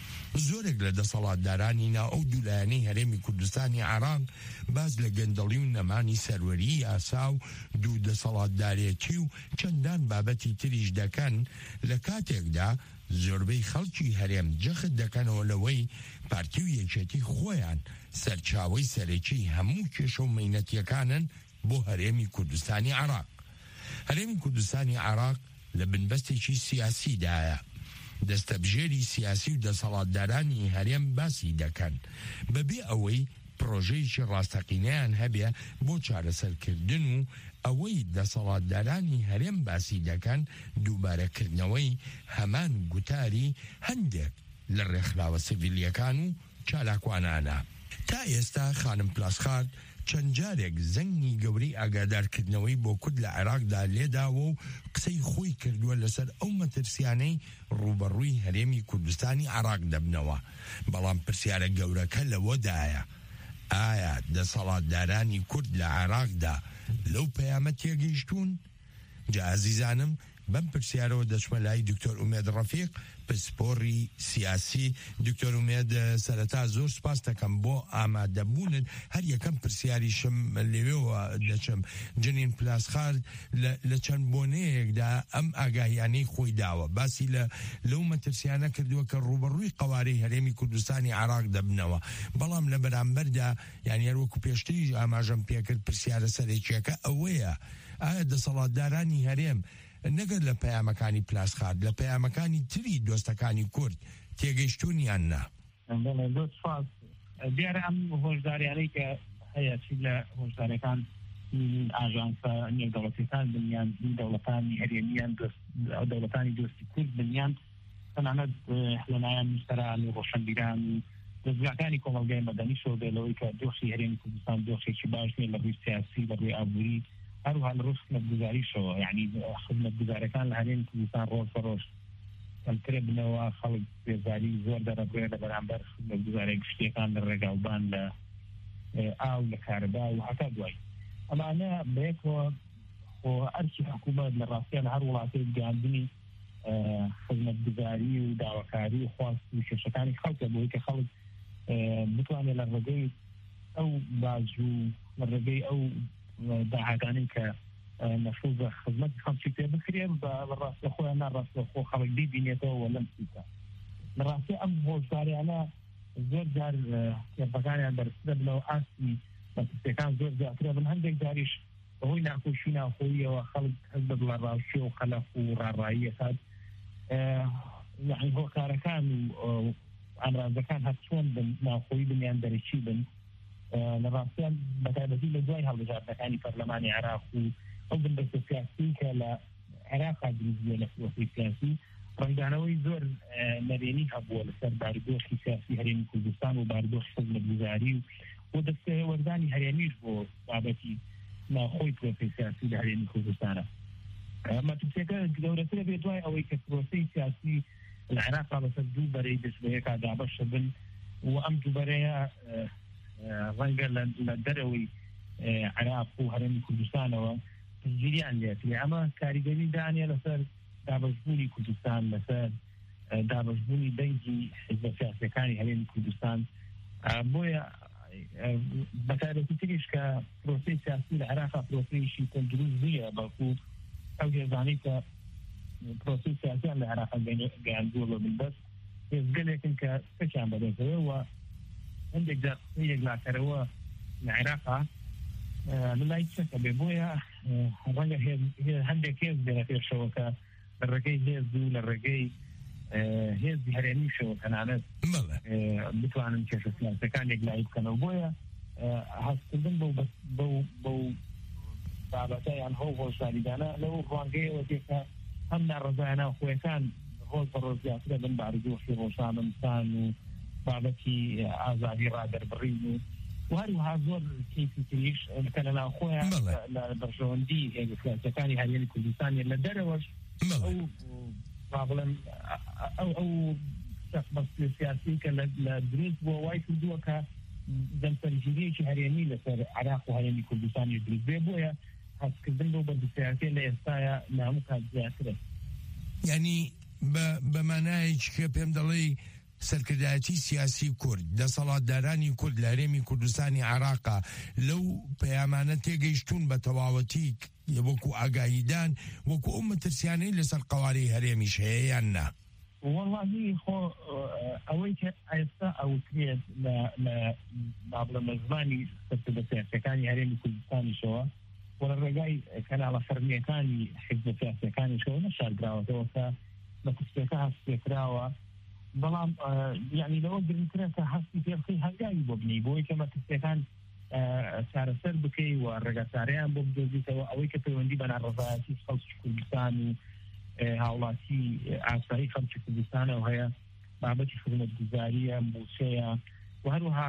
G: زۆرێک لە دەسەڵاتدارانی ناو ئەو دوولایەنەی هەرێمی کوردستانی عێراق باز لە گەندەڵی و نەمانی سەروەری یاسا و دوو دەسەڵاتدارێتی و چەندان بابەتی تریش دەکەن لە کاتێکدا زۆربەی خەڵکی هەرێم جەخت دەکەنەوە لەوەی پارتی و یەکێتی خۆیان سەرچاوەی سەرەکی هەموو کێشە و مەینەتیەکانن بۆ هەرێمی کوردستانی عێراق. هەرێمی کوردستانی عێراق لە بنبەستێکی سیاسیدایە. دەستەبژێری سیاسی و دەسەڵاتدارانی هەرێم باسی دەکەن بەبێ ئەوەی پرۆژەیەکی ڕاستەقینەیان هەبێ بۆ چارەسەرکردن و ئەوەی دەسەڵاتدارانی هەرێم باسی دەکەن دووبارەکردنەوەی هەمان گوتاری هەندێک لە ڕێکخراوە سیڤیلیەکان و چالاکوانانە. تا ئێستا خانم پلاسخارد چەند جارێک زەنگی گەورەی ئاگادارکردنەوەی بۆ کورد لە عێراقدا لێداوە و قسەی خۆی کردووە لەسەر ئەو مەترسیانەی ڕوبەڕووی هەرێمی کوردستانی عێراق دەبنەوە. بەڵام پرسیارە گەورەکە لەوەدایە ئایا دەسەڵاتدارانی کورد لە عێراقدا لەو پەیامە تێگەیشتوون؟ جا عەزیزانم بەم پرسیارەوە دەچمە لای دکتۆر ئومێد ڕەفیق پسپۆڕی سیاسی. دکتۆر ئومێد سەرەتا زۆر سپاس دەکەم بۆ ئامادەبوونن. هەر یەکەم پرسیاریشم لەوێەوە دەچم. جنین پلاسخارد لە چەند بۆنەیەکدا ئەم ئاگاهیانەی خۆی داوە باسی لە لەو مەترسیانە کردووە کە ڕوبەڕووی قەوارەی هەرێمی کوردستانی عێراق دەبنەوە. بەڵام لە بەرامبەردا یانی هەروەکو پێشتری ئاماژەم پێکرد پرسیارە سەرێکیەکە ئەوەیە ئایا دەسەڵاتدارانی هەرێم نەگەر لە پەیامەکانی پلاسخارد لە پەیامەکانی تری دۆستەکانی کورد تێگەیشتوونیان نا؟
T: زۆر سپاس. دیارە ئەم هۆشداریانەی کە هەیە چی لە هۆشداریەکان ئاژانسە نێودەوڵەتیەکان بنیان دەوڵەتانی هەرێمیان دەوڵەتانی دۆستی کورد بنیان تەنانەت لەلایەن میستەران و ڕۆشنبیران و دەستگاکانی کۆمەلگای مەدەنی شۆ بێلەوەی کە دۆخی هەرێمی کوردستان دۆخێکی باش نیە لە ڕووی سیاسی لە ڕووی ئابووری هەروها لە ڕۆژ خزمەتگوزاریشەوە یعنی خزمەتگوزارەکان لە هەرێمی کوردستان ڕۆژ بەڕۆژ کەمترێ بنەوە خەڵک بێزاری زۆر دەرەبرێ لە بەرامبەر خزمەتگوزارێک گشتیەکان لە ڕێگاوبان لە ئاو لە کارەبا و هەتا دوای ئەمانە بەیەکەوە خۆ ئەرکی حکوومەت لە ڕاستیان لە هەر وڵاتێک گەیاندنی خزمەتگوزاری و داواکاری و خواست و کێشەکانی خەڵکە بۆی کە خەڵک بتوانێت لە ڕێگەی ئەو باج و لە ڕێگەی ئەو داهاتانی کە نەفوذ خزمەت خەڵکی پێ بکرێن بە ڕاستە خۆیان ناڕاستە خۆ خەڵک بیبینێتەوە لەم سیستە. لە ڕاستی ئەم هۆشداریانە زۆر جار کێفەکانیان دەرسدە بنەوە ئاستی مەترسیەکان زۆر زیاترە بن. هەندێک جاریش بەهۆی ناخۆشی ناخۆییەوە خەڵک هەست بە بڵاڕاوشی و خەلەف و ڕاڕایی هات یعنی هۆکارەکان و ئامرازەکان هەر چۆن بن ناخۆیی بنیان دەرەچی بن. لە ڕاستیان بەتایبەتی لە دوای هەڵبژاردنەکانی پەرلەمانی عێراق و ئەو بنبەستە سیاسی کە لە عێراقا دروستبووە لە سیاسی سیاسی ڕنگدانەوەی زۆر نەرێنی هەبووە لەسەر بارودۆخی سیاسی هەرێمی کوردستان و بارودۆخی خزمەتگوزاری و دەستە وەردانی هەرێمیش بۆ بابەتی ناخۆی پرۆسەی سیاسی لە هەرێمی کوردستانە. مەترسیەکە گەورەترە بێ دوای ئەوەی کە پرۆسەی سیاسی لە عێراقا بەسەر دوو بەرەی دەستبەیەکا دابەشە بن و ئەم دووبەرەیە ڕەنگە لە دەرەوەی عێراق و هەرێمی کوردستانەوە پشتگیریان لێتێ. ئەمە کاریگەری دانیە لەسەر دابەشبوونی کوردستان لەسەر دابەشبوونی دەنگی حیزبە سیاسیەکانی هەرێمی کوردستان. بۆیە بەتایبەتی تریش کە پرۆسەی سیاسی لە عێراقا پرۆسەیەکی تەندروست نییە بەڵکو ئەو هێزانەی کە پرۆسەی سیاسیان لە عێراقا گەیاندووە بە بنبەست هێزگەلێکن کە سەرچیان بەدەستەوە هەندێک جار قسەیەک لاکەرەوە لە عێراقا لەلای چەکە بێ. بۆیە ڕەنگە هەندێک هێز بێنە پێشەوە کە لە ڕێگەی هێز و لە ڕێگەی هێزی هەرێمیشەوە تەنانەت بتوانن کێشە سیاسیەکانێک لای بکەنەوە. بۆیە هەستکردن بەو بابەتە یان هەو هۆشداریدانە لەو ڕوانگەیەوە تێکە هەم ناڕەزایە ناوخۆیەکان ڕۆژ بە ڕۆژ زیاترە بن بارودۆخی ڕۆژنامەنووسان و بابەتی ئازادی ڕادەربڕین و هەروەها زۆر کەیفی تریش کە لەناو خۆیان لە بەرژەوەندی سیاسەکانی هەرێمی کوردستان لە دەرەوەش ئەو با بڵێم ئەو ئەو بەستی سیاسی کە لە دروست بۆ وای کردووە کە دەمسەرگیریەکی هەرێمی لەسەر عراق و هەرێمی کوردستانی دروست بێ بۆیە هەستکردن بۆ بەرزسیاسی لە ئێستاە ناموو کات زیاترە.
G: یعنی بە مانایەکی کە پێم دەڵێ سەرکردایەتی سیاسی کورد دەسەڵاتدارانی کورد لە هەرێمی کوردستانی عراقا لەو پەیامانە تێگەیشتون بە تەواوەتی وەکو ئاگاهیدان وەکو ئەو مەترسیانەی لەسەر قەواری هەرێمیش هەیە یان نا؟
T: والله خۆ ئەوەی کە ئێستا ئەوترێت لە بابڵە زمانی سەرکردە سیاسیەکانی هەرێمی کوردستانیشەوە و لە ڕێگای کەناڵە فەرمیەکانی حیزبە سیاسیەکانیشەوە نەشاردراوەتەوە کە بە کوردستێکە هەستێکراوە، بەڵام یعنی لەوە گرنگترە کە هەستی پێبخەی هەنگاوی بۆ بنی بۆی کە مەترسیەکان چارەسەر بکەی و ڕێگەچارەیان بۆ بدۆزیتەوە ئەوەی کە پەیوەندی بە ناڕەزایەتی خەڵکی کوردستان و هاوڵاتی ئاسایی خەڵکی کوردستانەوە هەیە، بابەتی خزمەتگوزاریە، موچەیە و هەروەها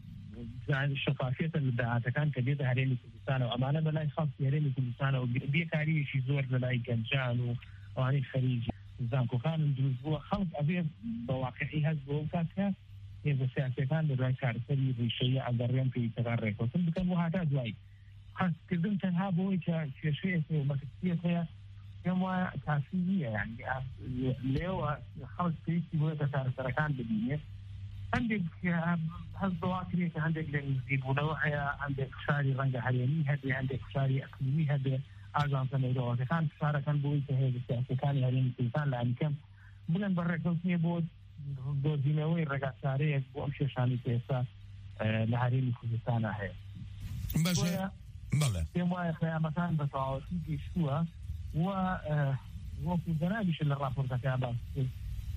T: شەفافیەتە لە داهاتەکان کە دێتە هەرێمی کوردستانەوە. ئەمانە بەلای خەڵکی هەرێمی کوردستانەوە بێکاریەکی زۆر لەلای گەنجان و ئەوانەی خەریجی زانکۆکانم دروست بووە. خەڵک ئەبێ بە واقعی هەست بۆ ئەو کاتکە هێزە سیاسیەکان لەدوای کارسەری ڕیشەیە ئەگەڕێن پێویستەکان ڕێکەوتن بکەن و هاتا دوای هەستکردن تەنها بۆی کە کێشەیەک مەترسیەک هەیە پێم وایە کافی نییە. یعنی لێوە خەڵک پێویستی بۆیە کە چارەسەرەکان ببینێت. هەندێک هەست بەواکرێت کە هەندێک لە نزیکبوونەوە هەیە، هەندێک فشاری ڕەنگە هەرێمی هەبێ، هەندێک فشاری ئەقلیمی هەبێ، ئاژانسە نەیرۆوەکەکان فشارەکان بۆی کە هێزە سیاسیەکانی هەرێمی کوردستان لە ئەنکەم بڵێن بە ڕێکەوتنیە بۆ دۆزینەوەی ڕێگەچارەیەک بۆ ئەم کێشانی کە ئێستا لە هەرێمی کوردستانە هەیە. پێم وایە خەیامەکان بە تەواوەتی گەیشتووە و وەکو جەنابیش لە ڕاپۆرتەکە باس کرد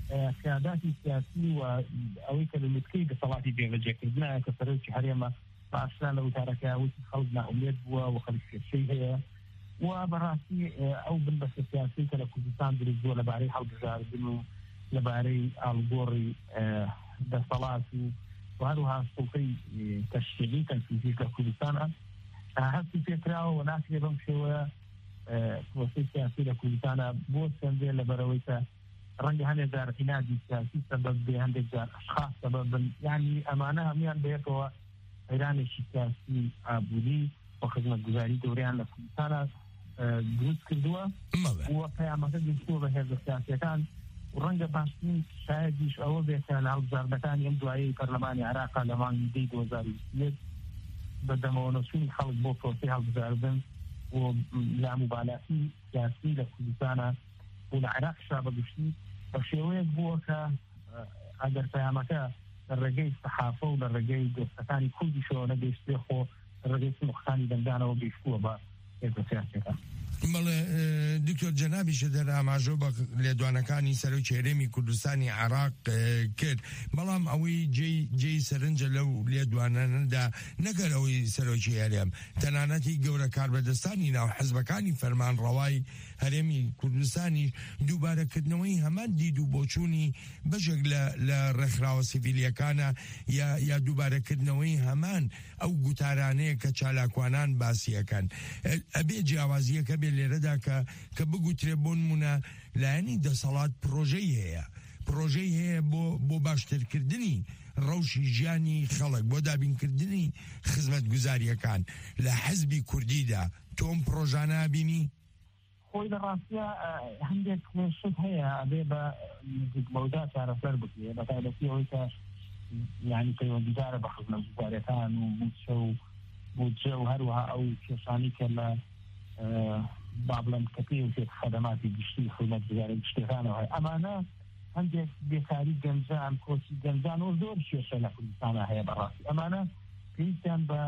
T: قیاداتی سیاسی و ئەوەی کە لە لوتکەی دەسەڵاتی بێوەجێکردنایە کە سەرۆکی هەرێمە باشتران لە وتارەکە وتی خەڵک ناومێت بووە و خەڵک کێشەی هەیە و بەڕاستی ئەو بنبەستە سیاسی کە لە کوردستان دروست بووە لەبارەی هەڵبژاردن و لەبارەی ئاڵگۆڕی دەسەڵات و هەروەها سوڵتەی تەشریعی تەنفیزی لە کوردستانە هەستی پێکراوە و ناکرێ بەم شێوەیە پرۆسەی سیاسی لە کوردستانە بۆ چەندێ لەبەرەوەی کە ڕەنگە هەندێک جار عنادی سیاسی سەبەب بێ، هەندێک جار ئەشخاص سەبەب بن، یعنی ئەمانە هەمویان بەیەکەوە هەیرانێکی سیاسی ئابووری و خزمەتگوزاری گەورەیان لە کوردستانە دروست کردووە و پەیامەکە گەیشتووە بە هێزە سیاسیەکان و ڕەنگە باشترین شایەتیش ئەوە بێت کە لە هەڵبژاردنەکانی ئەم دوایەی پەرلەمانی عێراقا لە مانگی دەی دوو هەزار و بیست و یەک بە دەمەوەنەچوونی خەڵک بۆ پرۆسەی هەڵبژاردن و لاموبالاتی سیاسی لە کوردستانە و لە عێراقشا بەگشتی بە شێوەیەک بووە کە ئەگەر پەیامەکە لە ڕێگەی سەحافە و لە ڕێگەی دۆستەکانی کوردیشەوە نەگەیشتێ خۆ لە ڕێگەی سنووخانی دەنگدانەوە گەیشتووە بە هێزە سیاسیەکان.
G: بەڵێ دکتۆر جەنابیشە دەر ئاماژۆ بە لێدوانەکانی سەرۆکی هەرێمی کوردستانی عێراق کرد، بەڵام ئەوەی جێی سەرنجە لەو لێدوانانەدا نەگەر ئەوەی سەرۆکی هەرێم تەنانەتی گەورە کاربەدەستانی ناو حزبەکانی فەرمانڕەوای هەرێمی کوردستانی دووبارەکردنەوەی هەمان دید و بۆچوونی بەشێک لە ڕێکخراوە سیڤیلیەکانە یا دووبارەکردنەوەی هەمان ئەو گوتارانەیە کە چالاکوانان باسیەکەن. ئەبێ جیاوازیەکە بێ لێرەدا کە بگوترێ بۆ نمونە لایەنی دەسەڵات پرۆژەی هەیە پرۆژەی هەیە بۆ باشترکردنی ڕەوشی ژیانی خەڵک، بۆ دابینکردنی خزمەتگوزاریەکان لە حزبی کوردیدا. تۆم پرۆژانە بینی؟
T: خۆی لە ڕاستیە هەندێک شت هەیە ئەبێ بە نزیکمەودا چارەسەر بکرێ، بە تایبەتی ئەوەی کە یعنی پەیوەندیدارە بە خزمەتگوزاریەکان و موچە و بودجە و هەروەها ئەو کێشانی کە لە بابڵم کەپی و خەدەماتی گشتی خزمەتگوزاری گشتەکانەوە هەیە. ئەمانە هەندێک بێکاری گەنجان، کۆچی گەنجان و زۆر کێشە لە کوردستانە هەیە. بەڕاستی ئەمانە پێویستیان بە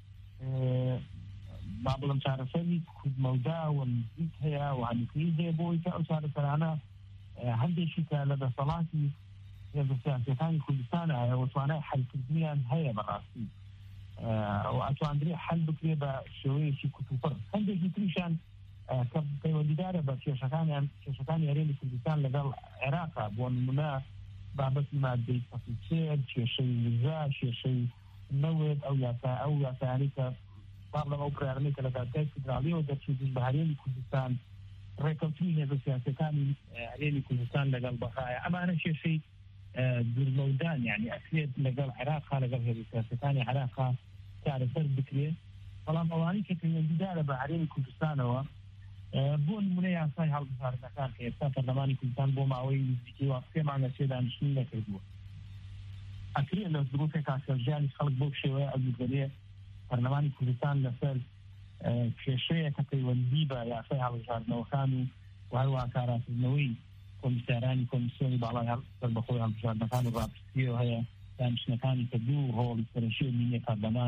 T: بابڵم چارەسەری خودمەودا و نزیک هەیە و هەنیکری هەیە بۆی کە ئەو چارەسەرانە هەندێکی کە لە دەسەڵاتی هێزە سیاسیەکانی کوردستانە هەیە و توانای حەلکردنیان هەیە بەڕاستی و ئەتواندرێ حەل بکرێ بە شێوەیەکی کوتوپڕ. هەندێکی تریشان کە پەیوەندیدارە بە کێشەکانیان کێشەکانی هەرێمی کوردستان لەگەڵ عێراقا، بۆ نمونە بابەتی مادەی فەسیلچێر کێشەی ویزا کێشەی نەوێت ئەو یاسا ئەو یاسایانەی کە بابڵم ئەو پرارمەی کە لە دادگای فیدراڵیەوە دەرچوو بە هەرێمی کوردستان ڕێکەوتنی هێزە سیاسەکانی هەرێمی کوردستان لەگەڵ بەخایە ئەمانە کێشەی دوورمەودان یعنی ئەکرێت لەگەڵ عێراقا لەگەڵ هێزە سیاسەکانی عێراقا چارەسەر بکرێت بەڵام ئەوانەی کە پەیوەندیدارە بە هەرێمی کوردستانەوە بۆ نمونە یاسای هەڵبژاردنەکان کە ئێستا پەرلەمانی کوردستان بۆ ماوەی نزیکەی سێ مانگە سێ دانیشتنی نەکردووە ئەکرێت لە دروستێکا سەرجیانی خەڵک بۆ شێوەیە ئەگوزەرێ پەرلەمانی کوردستان لەسەر کێشەیە کە پەیوەندی بە یاسای هەڵبژاردنەوەکان و هەروەها کاراسازنەوەی کۆمیسارانی کۆمیسیۆنی باڵای سەربەخۆی هەڵبژاردنەکان و ڕاپرسیەوە هەیە دانیشتنەکانی کە دوو ڕۆڵی سەرەشی نیمە پەرلەمان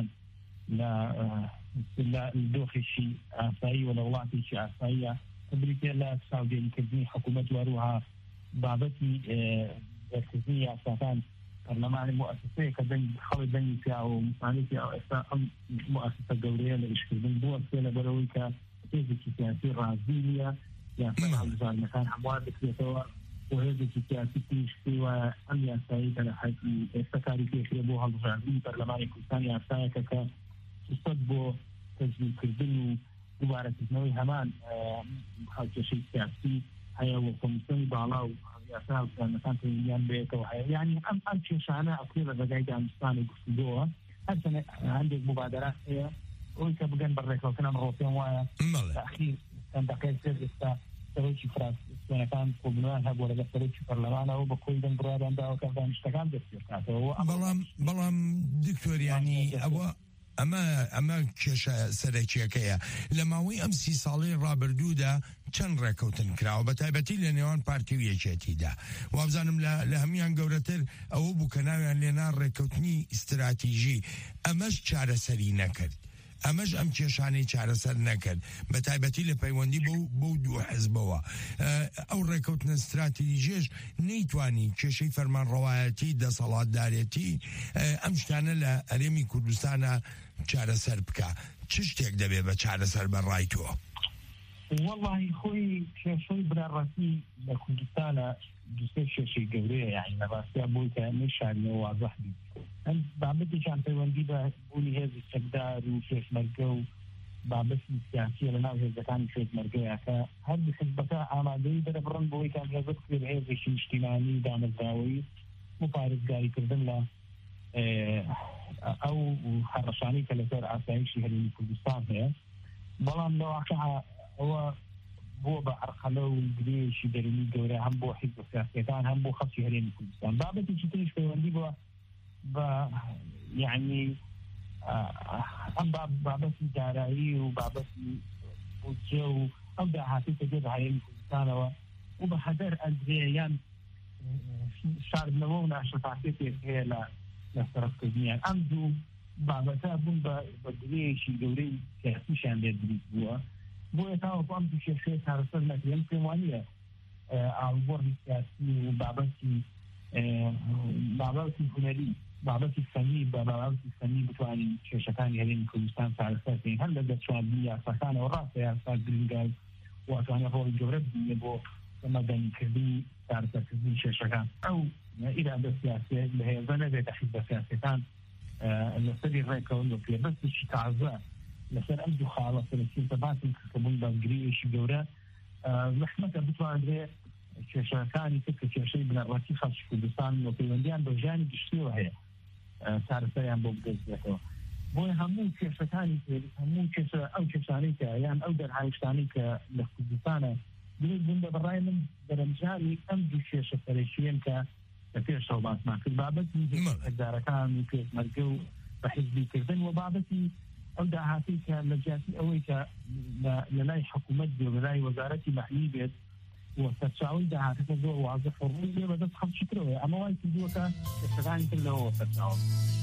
T: لە دۆخێکی ئاسایی و لە وڵاتێکی ئاساییە بریتێ لە چاودێریکردنی حکوومەت و هەروەها بابەتی دەرکردنی یاساکان پەرلەمانی مؤسسەیە کە دەنگ خەڵی دەنگی پیاوە و مسانێتی ئێستا ئەم مؤسسە گەورەیە لە ئیشکردن بووە سێ لەبەرەوەی کە هێزێکی سیاسی ڕازی نییە یاسای هەڵبژاردنەکان هەموار دەکرێتەوە بۆ هێزێکی سیاسی پێشتری وایە ئەم یاسایی کە لە حەکی ئێستا کاری پێکرێ بۆ هەڵبژاردنی پەرلەمانی کوردستان یاسایەکە کە سوستەت بۆ تەجمیلکردن و دووبارەکردنەوەی هەمان خەڵکێشەی سیاسی هەیە و کۆمیسیۆنی باڵا و یاسا هەڵبژاردنەکان پەیوەندیان بێتەوە هەیە یعنی ئەم ئەم کێشانە ئەکرێ بە ڕێگای دانیشتوانی گفتوگۆوە هەرچەندە هەندێک مبادرات هەیە ئەوەی کە بگەن بەڕێکەوتن ئەم ڕۆپێن وایە تەخیر چەندەقەی سێر ئێستا سەرۆکی فراکسیۆنەکان کۆبنەوەیان هەبووە لەگەڵ سەرۆکی پەرلەمانەوە بە کۆی دەنگ بڕادانداوە کە دانیشتەکان دەستپێکاتەوە
G: بەڵام بەڵام دکتۆریانی ئەوە ئەمە ئەمە کێشە سەرەکیەکەیە لە ماوەی ئەم سی ساڵی ڕابردوودا چەند ڕێکەوتن کراوە بە تایبەتی لە نێوان پارتی و یەکێتیدا وابزانم لە هەمیان گەورەتر ئەوە بوو کە ناویان لێنا ڕێکەوتنی ئیستراتیژی ئەمەش چارەسەری نەکرد ئەمەش ئەم کێشانەی چارەسەر نەکرد بە تایبەتی لە پەیوەندی بەو دوو حزبەوە ئەو ڕێکەوتنە استراتیژیش نەیتوانی کێشەی فەرمانڕەوایەتی دەسەڵاتدارێتی ئەم شتانە لە هەرێمی کوردستانە چارەسەر بکە چ شتێک دەبێت بە چارەسەر بەڕای تۆ؟
T: وەڵڵاهی خۆی کێشەی براڕەتی لە کوردستانە دوسێ کێشەی گەورەیە یعنی لەڕاستیا بۆی کە نەیشاریەوە وازەح بیت ئەم بابەتێکیان پەیوەندی بە بوونی هێزی سەکدار و پێشمەرگە و بابەتی سیاسیە لە ناو هێزەکانی پێشمەرگەیە کە هەردوو حزبەکە ئامادەی دەرەبڕن بۆی کە هێزە بکرێت هێزێکی نیشتیمانی دامەزراوەی و پارێزگاریکردن لە ئەو هەڕەشانی کە لەسەر ئاسایشی هەرێمی کوردستان هەیە بەڵام لە واقعا ئەوە بۆ بە عەرقەلە و گرێشی دەرونی گەورە هەم بۆ حیزب سیاسیەکان هەم بۆ خەڵکی هەرێمی کوردستان بابەتێکی تریش پەیوەندی بووە بە یعنی ئەم بابەتی دارایی و بابەتی بودجێ و ئەو داهاتی کە دێت هەرێمی کوردستانەوە و بە هەدەر ئەندرێ یان شاردنەوە و ناشەفافێتێک هەیە لە لە سەرفکردنیان ئەم دوو بابەتە بوون بە گرێیەکی گەورەی سیاسیشیان لێ دروست بووە بۆیە تاوەکو ئەم دوو کێشەیە چارەسەر نەکرێن پێم وانییە ئاڵوگۆڕی سیاسی و بابەتی بابەتی هونەری بابەتی فەنی بە بابەتی فەنی بتوانین کێشەکانی هەرێمی کوردستان چارەسەر بکەین هەر لە دەرچوونی یاساکانەوە ڕاستە یاسا گرنگە و ئەتوانێت ڕۆڵی گەورە ببینێ بۆ مەدەنیکردنی چارەسەرکردنی کێشەکان ئەو ئیرادە سیاسیە لە هێزە نەبێت حیزبە سیاسیەکان لەسەری ڕێکەوەن و پێبەستێکی تازە لەسەر ئەم دوو خاڵە سەرەکیتە باسم کردبوون بە گرێیەکی گەورە زەحمەتە بتوانرێت کێشەکانی تر کە کێشەی بنەڕەتی خەڵکی کوردستان و پەیوەندیان بە ژیانی گشتیەوە هەیە چارەسەریان بۆ بدەستێتەوە بۆی هەموو کێشەکانی هەموو کێشە ئەو کێشانەی کە یان ئەو دەرهایشتانەی کە لە کوردستانە دروست بوون بە بەڕای من دەرەنجامی ئەم دوو کێشە سەرەکیەن کە لە پێشەوە باسمان کرد بابەتی هەزارەکان و پێشمەرگە و بە حیزبیکردن و بابەتی ئەو داهاتی کە لە جیاتی ئەوەی کە لە لای حکوومەت بێ لە لای وەزارەتی مەحلی بێت و سەرچاوی داهاتەکە زۆر واضح ڕووی بێ بەدەست خەڵکی ترەوە ئەمە وای کردووەکە کێشەکانی تر لەوەوە سەرچاوە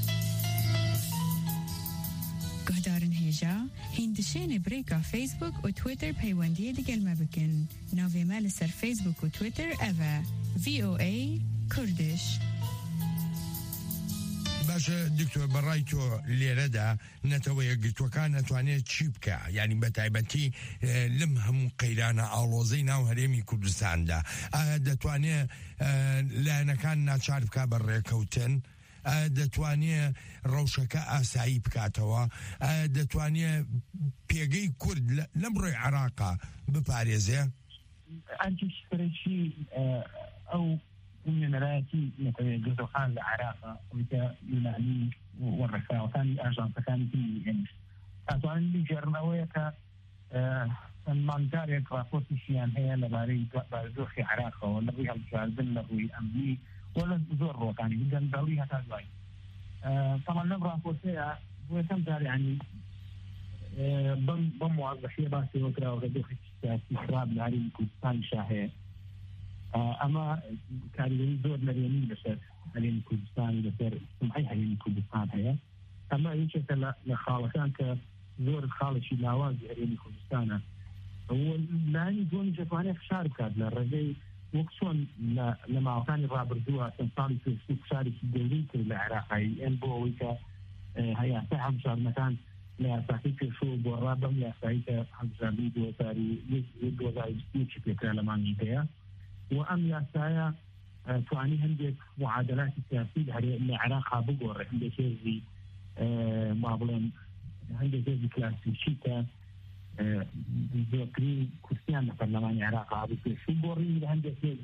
O: گهدارن هێژا هیندشێنێ برێکا فیسبوک و تویتر پەیوەندیە دەگەلمە بکەن ناوێمە لەسەر فیسبوک و تویتر ئەڤە ڤی ئۆ ئەی کوردش
G: باشە دکتۆر بەڕای تۆ لێرەدا نەتەوەیە گرتوەکان نەتوانێت چی بکە یعنی بە تایبەتی لەم هەموو قەیرانە ئاڵۆزەی ناو هەرێمی کوردستاندا ئایا دەتوانێت لایەنەکان ناچار بکە بە ڕێکەوتن دەتوانێت ڕەوشەکە ئاسایی بکاتەوە دەتوانێت پێگەی کورد لەم ڕۆی عێراقا بپارێزێ
T: ئەنتیشترێکی ئەو نەرایەتی نەتەوەیە گرتوەکان لە عێراقا ئەوکە یونانی وەڕێکخراوەکانی ئاژانسەکانی تری ئەتوانن بگەڕنەوەیە کە مانگارێک راپۆرتیشیان هەیە لەبارەی بارودۆخی عێراقەوە لە ڕووی هەڵبژاردن لە ڕووی ئەمنی ولا زور روكاني جدا دوليها تاجواي طبعا نبغى فوسيا وكم دار يعني بم بم موظفيه باسي وكرا وغدوخ السياسي شباب العريم كردستان شاهي اما كان زور مريمين بشر عليم كردستان بشر سمعي عليم كردستان هي اما يشك لخالتان كزور خالشي لاواز عليم كردستان هو لا يكون جفاني خشاركات للرجل وكسون لما كان رابردوها تنصالي في السوق شارك الدولي العراقي ان بويكا هي صاحب شهر مكان لا صحيح شو بالرابم لا صحيح حمزه دو تاري دو زايد ستيتش في كلام جديا وام يا سايا تواني هندك معادلات سياسيه هي العراق بقور عندك زي معبلن عندك زي كلاسي شيتا ذكري كرسيان البرلمان العراقي عبد شو بوري اللي عنده شيء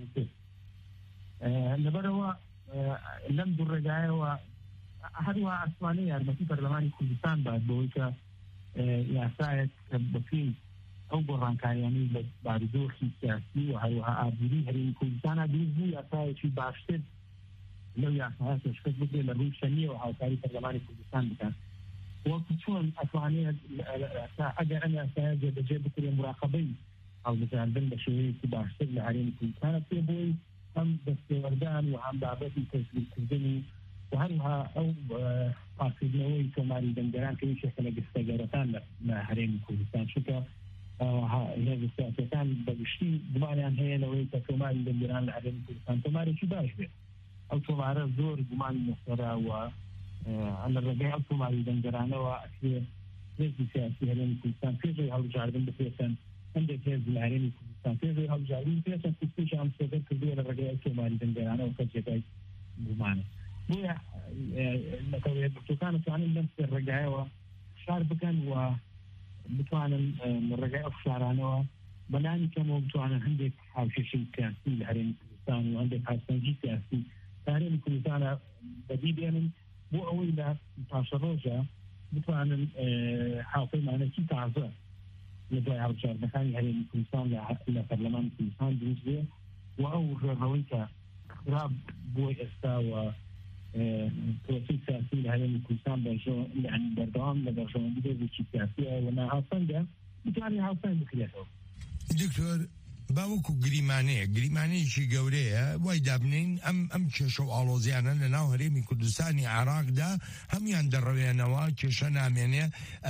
T: نبروا لم درجاء و أحدها أسوانية المسيح البرلماني كردستان بعد بويكا يا سايد بفين أو بران كياني بعد دور سياسي وهيها أبدي هري كردستان أبدي يا سايد شيء باشتد لو يا سايد شفت بدي لروي شنية وهاي كاري البرلماني كردستان بكان وكتشون أسوانية أجا أنا ساجد بجيب كل مراقبين أو مثلا بند شوي كبار شغل عليهم كانت في أبوي هم بس وردان وهم بابتي تسليم كذني وهلها أو قاصدناوي كماري دنجران كل شيء كنا جستجارتان مع هرين كردستان شكا هذا السياسة بقشتي بمعنى أن هي لو كماري دنجران لهرين كردستان كماري شو باش أو كماري زور بمعنى مصدر و أنا الرجاء أصلا على دنجرانة وأكثر ناس سياسية هرين كردستان في غير هالجاردين بفيسن عندك هذا العرين كردستان في غير هالجاردين فيسن كتير عم سافر كذي الرجاء أصلا على دنجرانة وكذا بمعنى بويا مثلا بتوكان يعني نفس الرجاء وشعر بكن وبتوان الرجاء أفشارانه بناني كم بتوان عندك حاجة شيء سياسي العرين كردستان وعندك حاجة سياسي العرين كردستان بدي بينهم بو أويلا تاشروجا بتوان حاطين معنا كي تعزى لدواء عرجار مكاني هذه الكردستان لبرلمان الكردستان بالنسبة وأول رويكا خراب بوي استا و توفيق سياسي لهذه الكردستان برجو يعني بردوام لبرجو بدي بشي سياسية وانا حاصل ده بتواني حاصل بكريته
G: دكتور باوکو گریمانەیە گریمانەیەکی گەورەیە وای دابنین ئەم ئەم کێشە و ئاڵۆزیانە لە ناو هەرێمی کوردستانی عێراقدا هەمیان دەڕەوێنەوە کێشە نامێنێ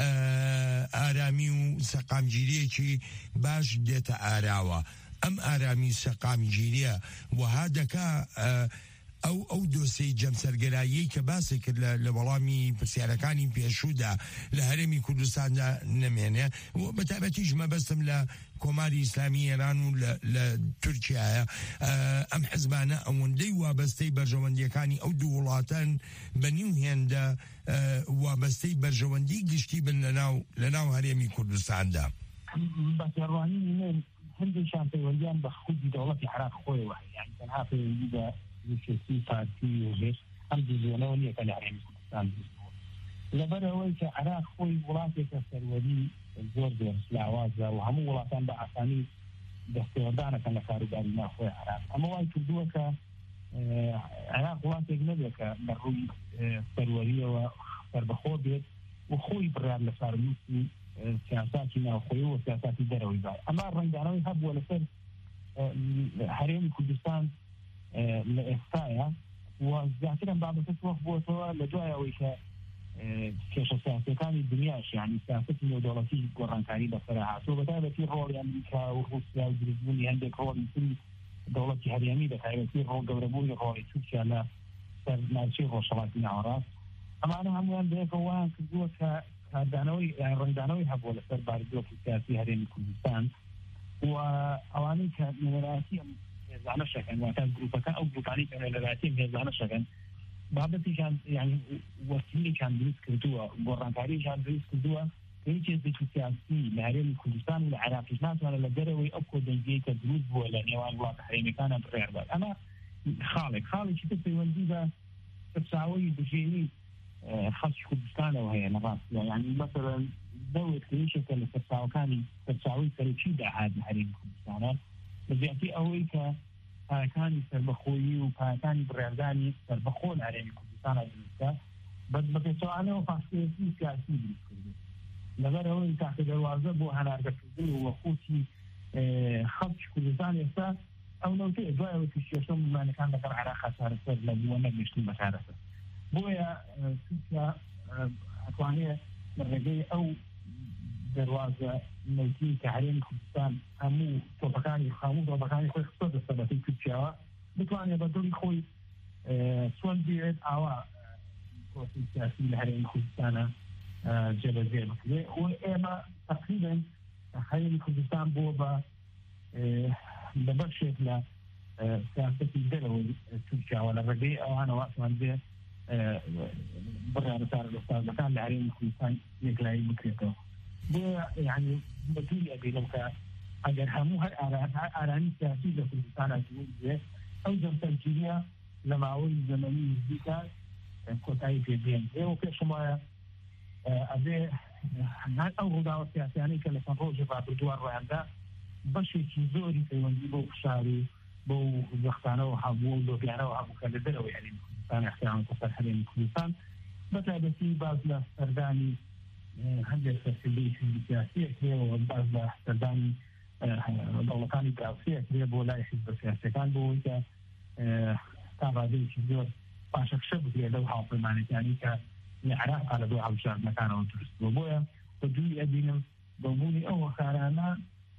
G: ئارامی و سەقامگیریەکی باش دێتە ئاراوە ئەم ئارامی سەقامگیریە وها دەکا ئەو ئەو دۆسەی جەمسەرگەراییەی کە باسی کرد لە وەڵامی پرسیارەکانی پێشوودا لە هەرێمی کوردستاندا نەمێنێ بە تایبەتیش مەبەستم لە کۆماری ئیسلامی ئێران و لە تورکیایە ئەم حزبانە ئەوەندەی وابەستەی بەرژەوەندیەکانی ئەو دوو وڵاتان بەنیو هێندە وابەستەی بەرژەوەندی گشتی بن لە ناو هەرێمی کوردستاندا
T: بەسەڕوانی هەندێکیان پەیوەندیان بە خودی دەوڵەتی عێراق خۆیەوە یعنی تەنها پەیوەندی بە سیاسی پارتی وغير هم ديزونا ونية كالعرين كردستان لبرا كە عراق خۆی وڵاتێکە سەروەری زۆر زۆر لاوازە و هەموو وڵاتان بە ئاسانی دەستێوەردانەکەن لە کاروباری ناوخۆی عراق ئەمە وای کردووە کە عراق وڵاتێک نەبێت کە لە ڕووی سەروەریەوە سەربەخۆ بێت و خۆی بڕیار لە سارنووسی سیاساتی ناوخۆی و سیاساتی دەرەوەی بای ئەمە ڕەنگانەوەی هەبووە لەسەر هەرێمی کوردستان لە ئێستاە و زیاترم بابەتە وەخت بووەتەوە لە دوایەوەی کە کێشە سیاسەکانی دنیاش یعنی سیاسەتی نێودەوڵەتی گۆڕانکاری بەسەرا هاتووە بەتایبەتی ڕۆڵی ئەمریکا و رووسیا و دروستبوونی هەندێک ڕۆڵی تری دەوڵەتی هەرێمی بەتایبەتی ڕۆڵ گەورەبوونی ڕۆڵی تورکیا لە سەر ناوچەی ڕۆژهەڵاتی ناوەڕاست ئەمانە هەمویان بەیەکەوەیان کردووە کە کاردانەوەی ڕنگدانەوەی هەبووە لەسەر باردۆکی سیاسی هەرێمی کوردستان و ئەوانەی کە نێرەتی هێزانە شەکەن واتە گروپەکان ئەو گروپانی کە نێرەتی هێزانە شەکەن بابەتیشان یعنی وەسیلێکیان دروست کردووە گۆڕانکاریشان دروست کردووە کە هیچ هێزێکی سیاسی لە هەرێمی کوردستان و لە عێراقیش ناتوانێت لە دەرەوەی ئەو کۆدەنگەی کە دروست بووە لە نێوان وڵاتە هەرێمیەکانە بڕێر بێت ئەمە خاڵێک خاڵێکی تر پەیوەندی بە سەرچاوەی بژێوی خەڵکی کوردستانەوە هەیە لە ڕاستیدا یعنی مەسەڵەن دەوێت کێشێکە لە سەرچاوەکانی سەرچاوەی سەرەکی داهات لە هەرێمی کوردستانە بە زیاتر ئەوەی کە پایەکانی سەربەخۆیی و پایەکانی بڕێردانی سەربەخۆ لە هەرێمی کوردستانە دروستە بەس بە پێچەوانەوە پاسپۆرتی سیاسی دروست کردو لەبەر ئەوەی تاقە دەواازە بۆ هەناردەکردن و وەخوتی خەڵکی کوردستان ئێستا ئەو نەوتەیە دوایەوە تووشێشەم ممانەکان لەگەڵ عێراق چارەسەر لەبووە نەگەشتن بە چارەسەر بۆیە تورکیا ئەتوانێت لە ڕێگەی ئەو دەواازە نەوتی کە هەرێمی کوردستان هەموو تۆپەکانی هەموو تۆپەکانی خۆی خستە دەستەبەتەی تورکیاوە بتوانێت بە دڵی خۆی چۆن بێت ئاوا پرۆسی سیاسی لە هەرێمی کوردستانە جێبەجێ بکرێت و ئێمە تقریباً هەرێمی کوردستان بۆ بە لە بەشێک لە سیاسەتی دەرەوەی تورکیاوە لە ڕێگەی ئەوانەوە ئەتوان بێت بڕیارەتار لەستازەکان لە هەرێمی کوردستان یەکلایی بکرێتەوە بۆیە یعنی بەدووری ئەبێنم کە ئەگەر هەموو هەر ئارانی سیاسی لە کوردستانە دروست بێت ئەو جەمسەرگیریە لە ماوەی زەمەنی نزیکە کۆتایی پێبێن ئێوە پێشم وایە ئەبێ ئەو ڕووداوە سیاسیانەی کە لە چەند ڕۆژی ڕابردووە ڕۆیاندا بەشێکی زۆری پەیوەندی بۆ کوشاری بۆ زەختانەوە هەبوو و لۆبیانەوە هەبوو کە لە دەرەوەی هەرێمی کوردستان احتیام بەسەر هەرێمی کوردستان بەتایبەتی باز لە سەردانی هەندێک سەرکردەی سیاسیەکرێەوە باز لە سەردانی دەوڵەتانی گاوسیەکرێ بۆ لای حیزبە سیاسیەکان بۆ ئەوەی کە تا ڕادەیەکی زۆر پاشەکشە بکرێت لەو هاوپەیمانێتیانی کە لە عێراق لە دوو هەڵبژاردنەکانەوە دروست بووە بۆیە بەدووری ئەبینم بەبوونی ئەو هۆکارانە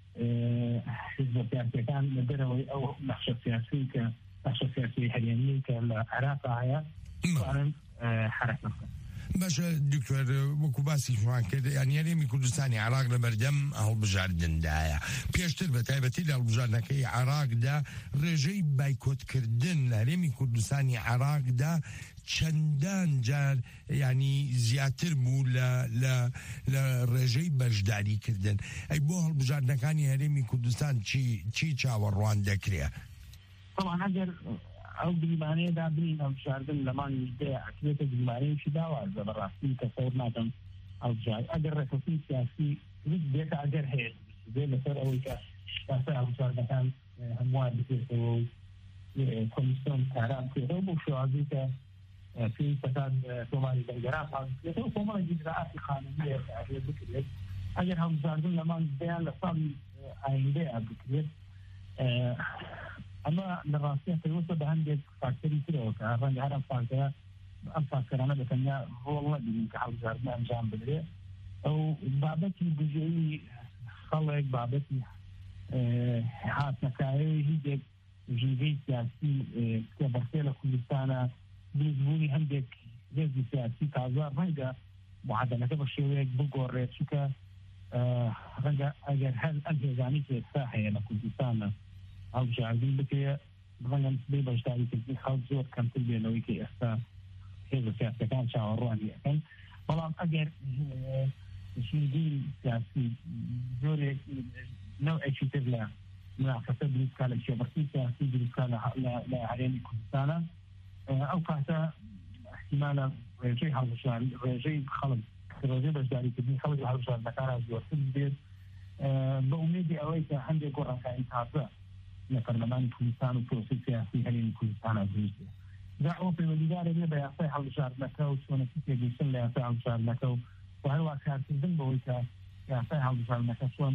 T: حیزبە سیاسیەکان لە دەرەوەی ئەو نەخشە سیاسی کە نەخشە سیاسی هەرێمی کە لە عێراق هەیە توانن حرەکت بکەن.
G: باشە دکتۆر وەکو باسی شوان کرد یانی هەرێمی کوردستانی عێراق لە بەردەم هەڵبژاردنندایە پێشتر بە تایبەتی لە هەڵبژاردنەکەی عێراقدا ڕێژەی بایکۆتکردن لە هەرێمی کوردستانی عێراقدا چەندان جار ینی زیاتر بوو لە ڕێژەی بەشداریکردن ئەی بۆ هەڵبژاردنەکانی هەرێمی کوردستان چی چاوەڕوان دەکرێت؟
T: طبعا ئەگەر ئەو گریمانەیە دابرین هەڵبژاردن لەمان دەیە ئەکرێتە گریمانەیەکی داوازە بەڕاستی تەسەوور ناکەم هەڵبژار ئەگەر ڕێکەوتی سیاسی بێتە ئەگەر هەیە بێت لەسەر ئەوەی کە یاسای هەڵبژاردنەکان هەمووان بکرێتەوە و کۆمیسیۆن کاران بکرێتەوە بۆ شێوازی کە پێویستەکان تۆماری بەرگەران بکرێتەوە کۆمەڵێکی ئیجراعاتی قانونیە ئەگەر بکرێت ئەگەر هەڵبژاردن لەمان دەیان لە ساڵی ئایندەیە بکرێت ئەمە لە ڕاستیە پێوەستە بە هەندێک فاکتەری ترەوە کە ڕەنگە هەر ئەم فاکتەرە ئەم فاکتەرانە بەتەنیا ڕۆڵ نەبینین کە هەڵبژاردن ئەنجام بدرێت ئەو بابەتی بژێوی خەڵک بابەتی هاتنەکاری هیچێک ژینگەی سیاسی کە بەخێ لە کوردستانە دروستبوونی هەندێک هێزی سیاسی تازە ڕەنگە معادلەکە بە شێوەیەک بگۆڕێت چونکە ڕەنگە ئەگەر هەر ئەم هێزانی کە ئێستا هەیە لە کوردستانە هەڵبژاردن بکرێت ڕەنگە بێ بەشداریکردنی خەڵک زۆر کەمتر بێنەوەی کە ئێستا هێزە سیاسەکان چاوەڕوانی ئەەکەن بەڵام ئەگەر ژینگەی سیاسی زۆرێک نەوعێکی تر لە مناقەشە دروستکە لە کێبەرسی سیاسی دروستکە لە هەرێمی کوردستانە ئەو کاتە احتیمالە ڕێژەی هەڵبژار ڕێژەی خەڵک ڕێژەی بەشداریکردنی خەڵک هەڵبژاردنەکانە زۆرتر بێت بە ئومێدی ئەوەی کە هەندێک گۆڕانکاری تازە لە پەرلەمانی کوردستان و پرۆسی سیاسی هەرێمی کوردستانە دروست بێت دا ئەوە پەیوەندیدارە بێ بە یاسای هەڵبژاردنەکە و چۆنەکی تێگەیشتن لە یاسای هەڵبژاردنەکە و و هەروە کارکردن بەوەی کە یاسای هەڵبژاردنەکە چۆن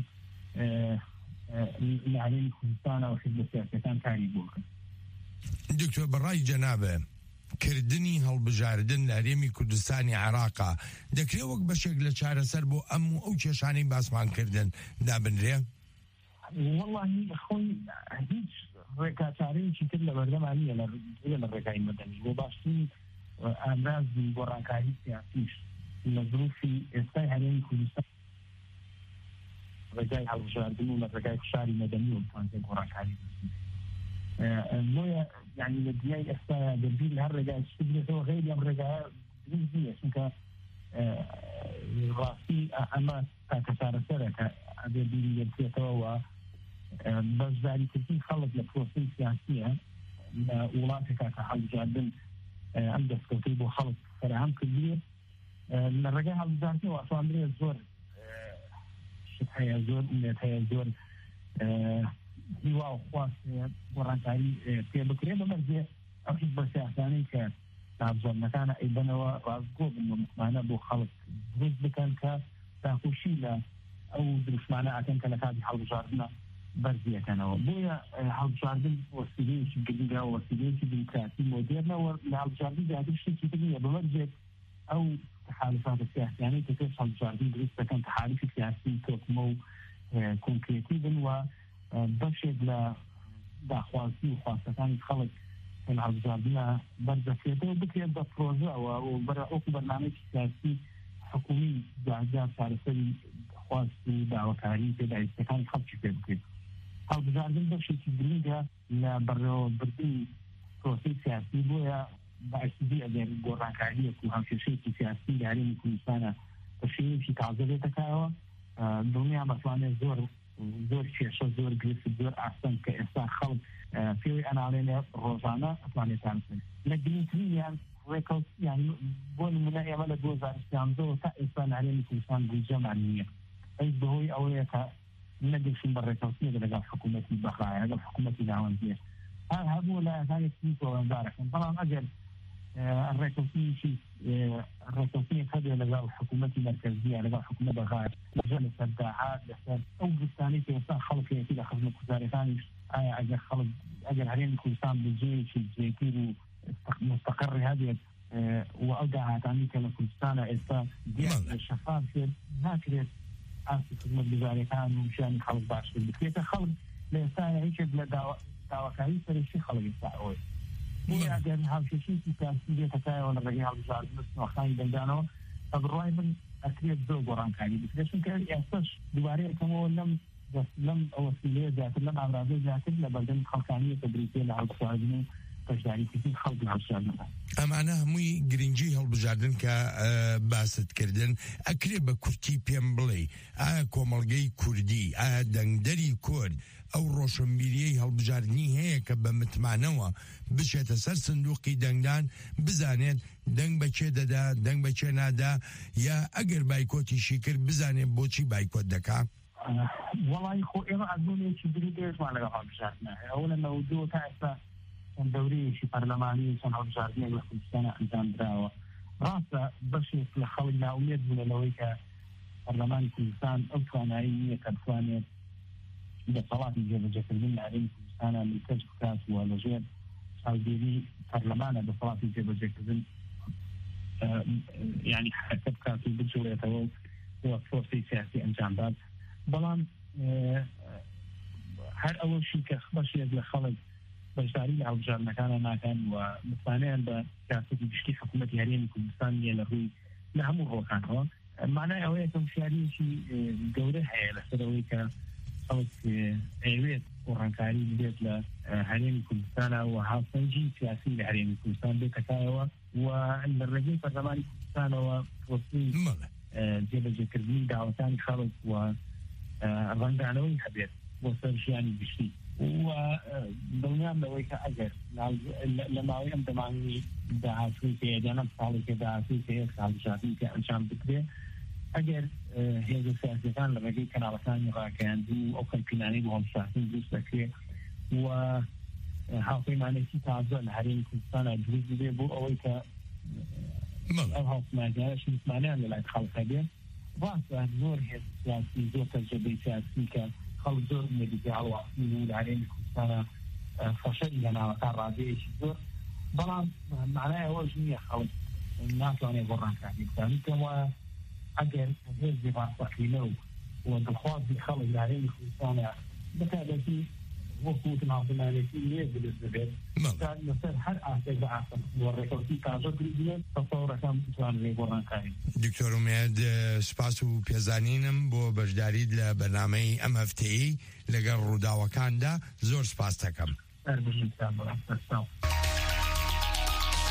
T: لە هەرێمی کوردستانە و حیزبە سیاسیەکان کاری بۆ بکەن.
G: دکتۆر بەڕای جەنابە کردنی هەڵبژاردن لە هەرێمی کوردستانی عێراقا دەکرێت وەک بەشێک لە چارەسەر بۆ ئەم و ئەو کێشانەی باسمان کردن دابنرێ؟
T: وەڵڵاهی خۆی هیچ ڕێکاچارەیەکی تر لە بەردەمانیە لە ڕێگای مەدەنی بۆ باشترین ئامراز گۆڕانکاری سیاسیش لە ظروفی ئێستای هەرێمی کوردستان ڕێگای هەڵبژاردن و لە ڕێگای فشاری مەدەنی و توانجە گۆڕانکاری نۆیە یعنی لە دیای ئێستا دەبیر لە هەر ڕێگای چ بێتەوە غیری ئەم ڕێگایە دروست نییە چونکە ڕاستی ئەمە تاکە چارەسەرە کە ئەبێ بیری لێ بکرێتەوە و بەشداریکردنی خەڵک لە پرۆسەی سیاسیە لە وڵاتێکا کە هەڵبژاردن ئەم دەستکەوتەی بۆ خەڵک فراهم کردووە لە ڕێگای هەڵبژاردنەوە ئەتوانرێت زۆر شت هەیە زۆر ئومێد هەیە زۆر هیوا و خواست گۆڕانکاری پێ بکرێت بەمەرجێ ئەو هیچ بە سیاسانەی کە هەڵبژاردنەکانە ئەیبەنەوە ڕازگۆ بن و متمانە بۆ خەڵک دروست بکەن کە داخۆشی لە ئەو دروشمانە ئاکەن کە لە کاتی هەڵبژاردنە بەرزیەکەنەوە بۆیە هەڵبژاردن وەسیلەیەکی گرنگە و وەسیلەیەکی دیموکراسی مۆدێرنەوە لە هەڵبژاردن زیاتر شتێکی تریە بەمەرجێ ئەو تحالفات سیاسیانەی کە پێش هەڵبژاردن دروست دەکەن تحالفی سیاسی تۆکمە و کۆنکرێتی بن و بەشێک لە داخوازی و خواستەکانی خەڵک لە هەڵبژاردنە بەرزەکرێتەوە بکرێت بە پرۆژەوە و بەرەوەکو بەرنامەیەکی سیاسی حکومی جاهزار چارەسەری خواست و داواکاری پێداویستەکانی خەڵکی پێ بکرێت هەڵبژاردن بەشێکی گرنگە لە بەڕێوەبردنی پرۆسەی سیاسی بۆیە بەعکسی ئەگەر گۆڕانکاریەک و هەمکێشەیەکی سیاسی لە هەرێمی کوردستانە بە شێوەیەکی تازە بێتەکایەوە دڵنیام ئەتوانێت زۆر زۆر کێشە زۆر گرفت زۆر ئاسان کە ئێستا خەڵک پێوەی ئەناڵێنێ ڕۆژانە ئەتوانێت تانسن لە گرنگترینیان ڕێکەوت یانی بۆ نمونە ئێمە لە دوو هەزار و سیانزەوە تا ئێستا لە هەرێمی کوردستان بودجەمان نییە ئەی بەهۆی ئەوەیە کە نەگەشتن بە ڕێکەوتنیەک لەگەڵ حکوومەتی بەخایە لەگەڵ حکوومەتی ناوەندیە هەر هەبوو لایەنێکی تۆوەندارەکەن بەڵام ئەگەر ڕێکەوتنیشی ڕێکەوتنیەک هەبێ لەگەڵ حکوومەتی مەرکەزیە لەگەڵ حکوومەت بەغار لەژە لەسەر داهات لەسەر ئەو گستانەی کە ئێستا خەڵکێتی لە خزمەت گوزارەکانیش ئایا ئەگەر خەڵک ئەگەر هەرێمی کوردستان بجێیەکی جێگیر و مستەقڕی هەبێت و ئەو داهاتانی کە لە کوردستانە ئێستا دیار شەفاف بێت ناکرێت ئاسی خزمەت گوزارەکان و ژیانی خەڵک باشتر بکرێتە خەڵک لە ئێستاە هیچێک لە داواکاری سەرشی خەڵک ئێستا ئەوەی بۆیە ئەگەر هاوکێشەیەکی سیاسی بێتەکایەوە لە ڕێگەی هەڵبژاردن نوخانی دەنگدانەوە بەڕای من ئەکرێت زۆر گۆڕانکاری بکرێت چونکە ئێستاش دووبارەی ئەکەمەوە لەم لەم ئەوەسیلەیە زیاتر لەم ئامرازەی زیاتر لە بەردەم خەڵکانیە کە بریتێ لە هەڵبژاردن و بەشداریکردنی خەڵک لە هەڵبژاردنەکە
G: ئەمانە هەمووی گرنگی هەڵبژاردن کە باستکردن ئەکرێ بە کورتی پێم بڵێ ئایا کۆمەڵگەی کوردی ئایا دەنگدەری کورد ئەو ڕۆشنبیریەی هەڵبژاردننی هەیە کە بە متمانەوە بچێتە سەر سندوقی دەنگدان بزانێت دەنگ بەکێ دەدا دەنگ بەکێ نادا یا ئەگەر بایکۆتیشی کرد بزانێت بۆچی بایکۆت دەکا
T: وەڵی خۆ ئێمە ئەزمونێکی بری دێژمان لەگەڵ هەڵبژاردنە ئەو لە نەودووە تا ئێستا چەند دەورەیەکی پەرلەمانی چەند هەڵبژاردنێک لە کوردستانە ئەنجامدراوە ڕاستە بەشێک لە خەڵک ناومێت بوون لەوەی کە پەرلەمانی کوردستان ئەو توانایی نییە کە بتوانێت دەسەڵاتی جێبەجێکردن لە هەرێمی کوردستانە ملکەج بکات و لەژێر چاودێری پەرلەمانە دەسەڵاتی جێبەجێکردن یعنی حرەکە بکات و بجوڵێتەوە و فۆرسی سیاسی ئەنجامدات بەڵام هەر ئەوەشی کە بەشێک لە خەڵک بەشداری لە هەڵبژاردنەکانە ناکەن و متمانەیان بە سیاسەتی گشتی حکوومەتی هەرێمی کوردستان نیە لە ڕووی لە هەموو ڕۆکانەوە مانای ئەوەیە کە وشیاریەکی گەورە هەیە لەسەرەوەی کە خەڵک ئەوێت گۆڕانکاری بێت لە هەرێمی کوردستانە و هاوسەنگی سیاسی لە هەرێمی کوردستان بێتەکایەوە و لە ڕێگەی پەرلەمانی کوردستانەوە پرۆسەی جێبەجێکردنی داوەتانی خەڵک و ڕەنگدانەوەی هەبێت بۆ سەر ژیانی گشتی و دڵنیام لەوەی کە ئەگەر لە ماوەی ئەم دەمانی داهاتووی پێدانم ساڵی پێ داهاتووی پێ هەڵبژاردنی پێ ئەنجام بکرێت ئەگەر هێزە سیاسیەکان لە ڕێگەی کەناڵەکانی ڕاگەیاندن و ئەو کەمپینانەی بۆ هەڵبژاردن دروست دەکرێت و هاوپەیمانێکی تازە لە هەرێمی کوردستانە دروست بێ بۆ ئەوەی کە ئەو هاوپەیمانیانەش متمانەیان لە لای خەڵکە بێت ڕاستە زۆر هێز سیاسی زۆر تەجربەی سیاسی کە خەڵک زۆر نەبیزی هەڵواسی و لە هەرێمی کوردستانە فەشەری لە ناوەکان ڕادەیەکی زۆر بەڵام معنای ئەوەش نییە خەڵک ناتوانێت گۆڕانکاری بکات کەوا ئەگەر هێزی ڕاستەقینە و دڵخوازی خەڵک لە هەرێمی کوردستانە بەتایبەتی وەکوت ناڵمانێتی لێ دروست دەبێت لەسەر هەر ئاسێک بە ئاسم وەڕێکەوتی تازە کردێت تەسەوڕەکان بتوان لێ گۆڕانکاری.
G: دکتۆر ئومێد سپاس و پێزانینم بۆ بەشداریت لە بەرنامەی ئەم هەفتەیە لەگەڵ ڕووداوەکاندا زۆر سپاس دەکەم.
T: هەر بژن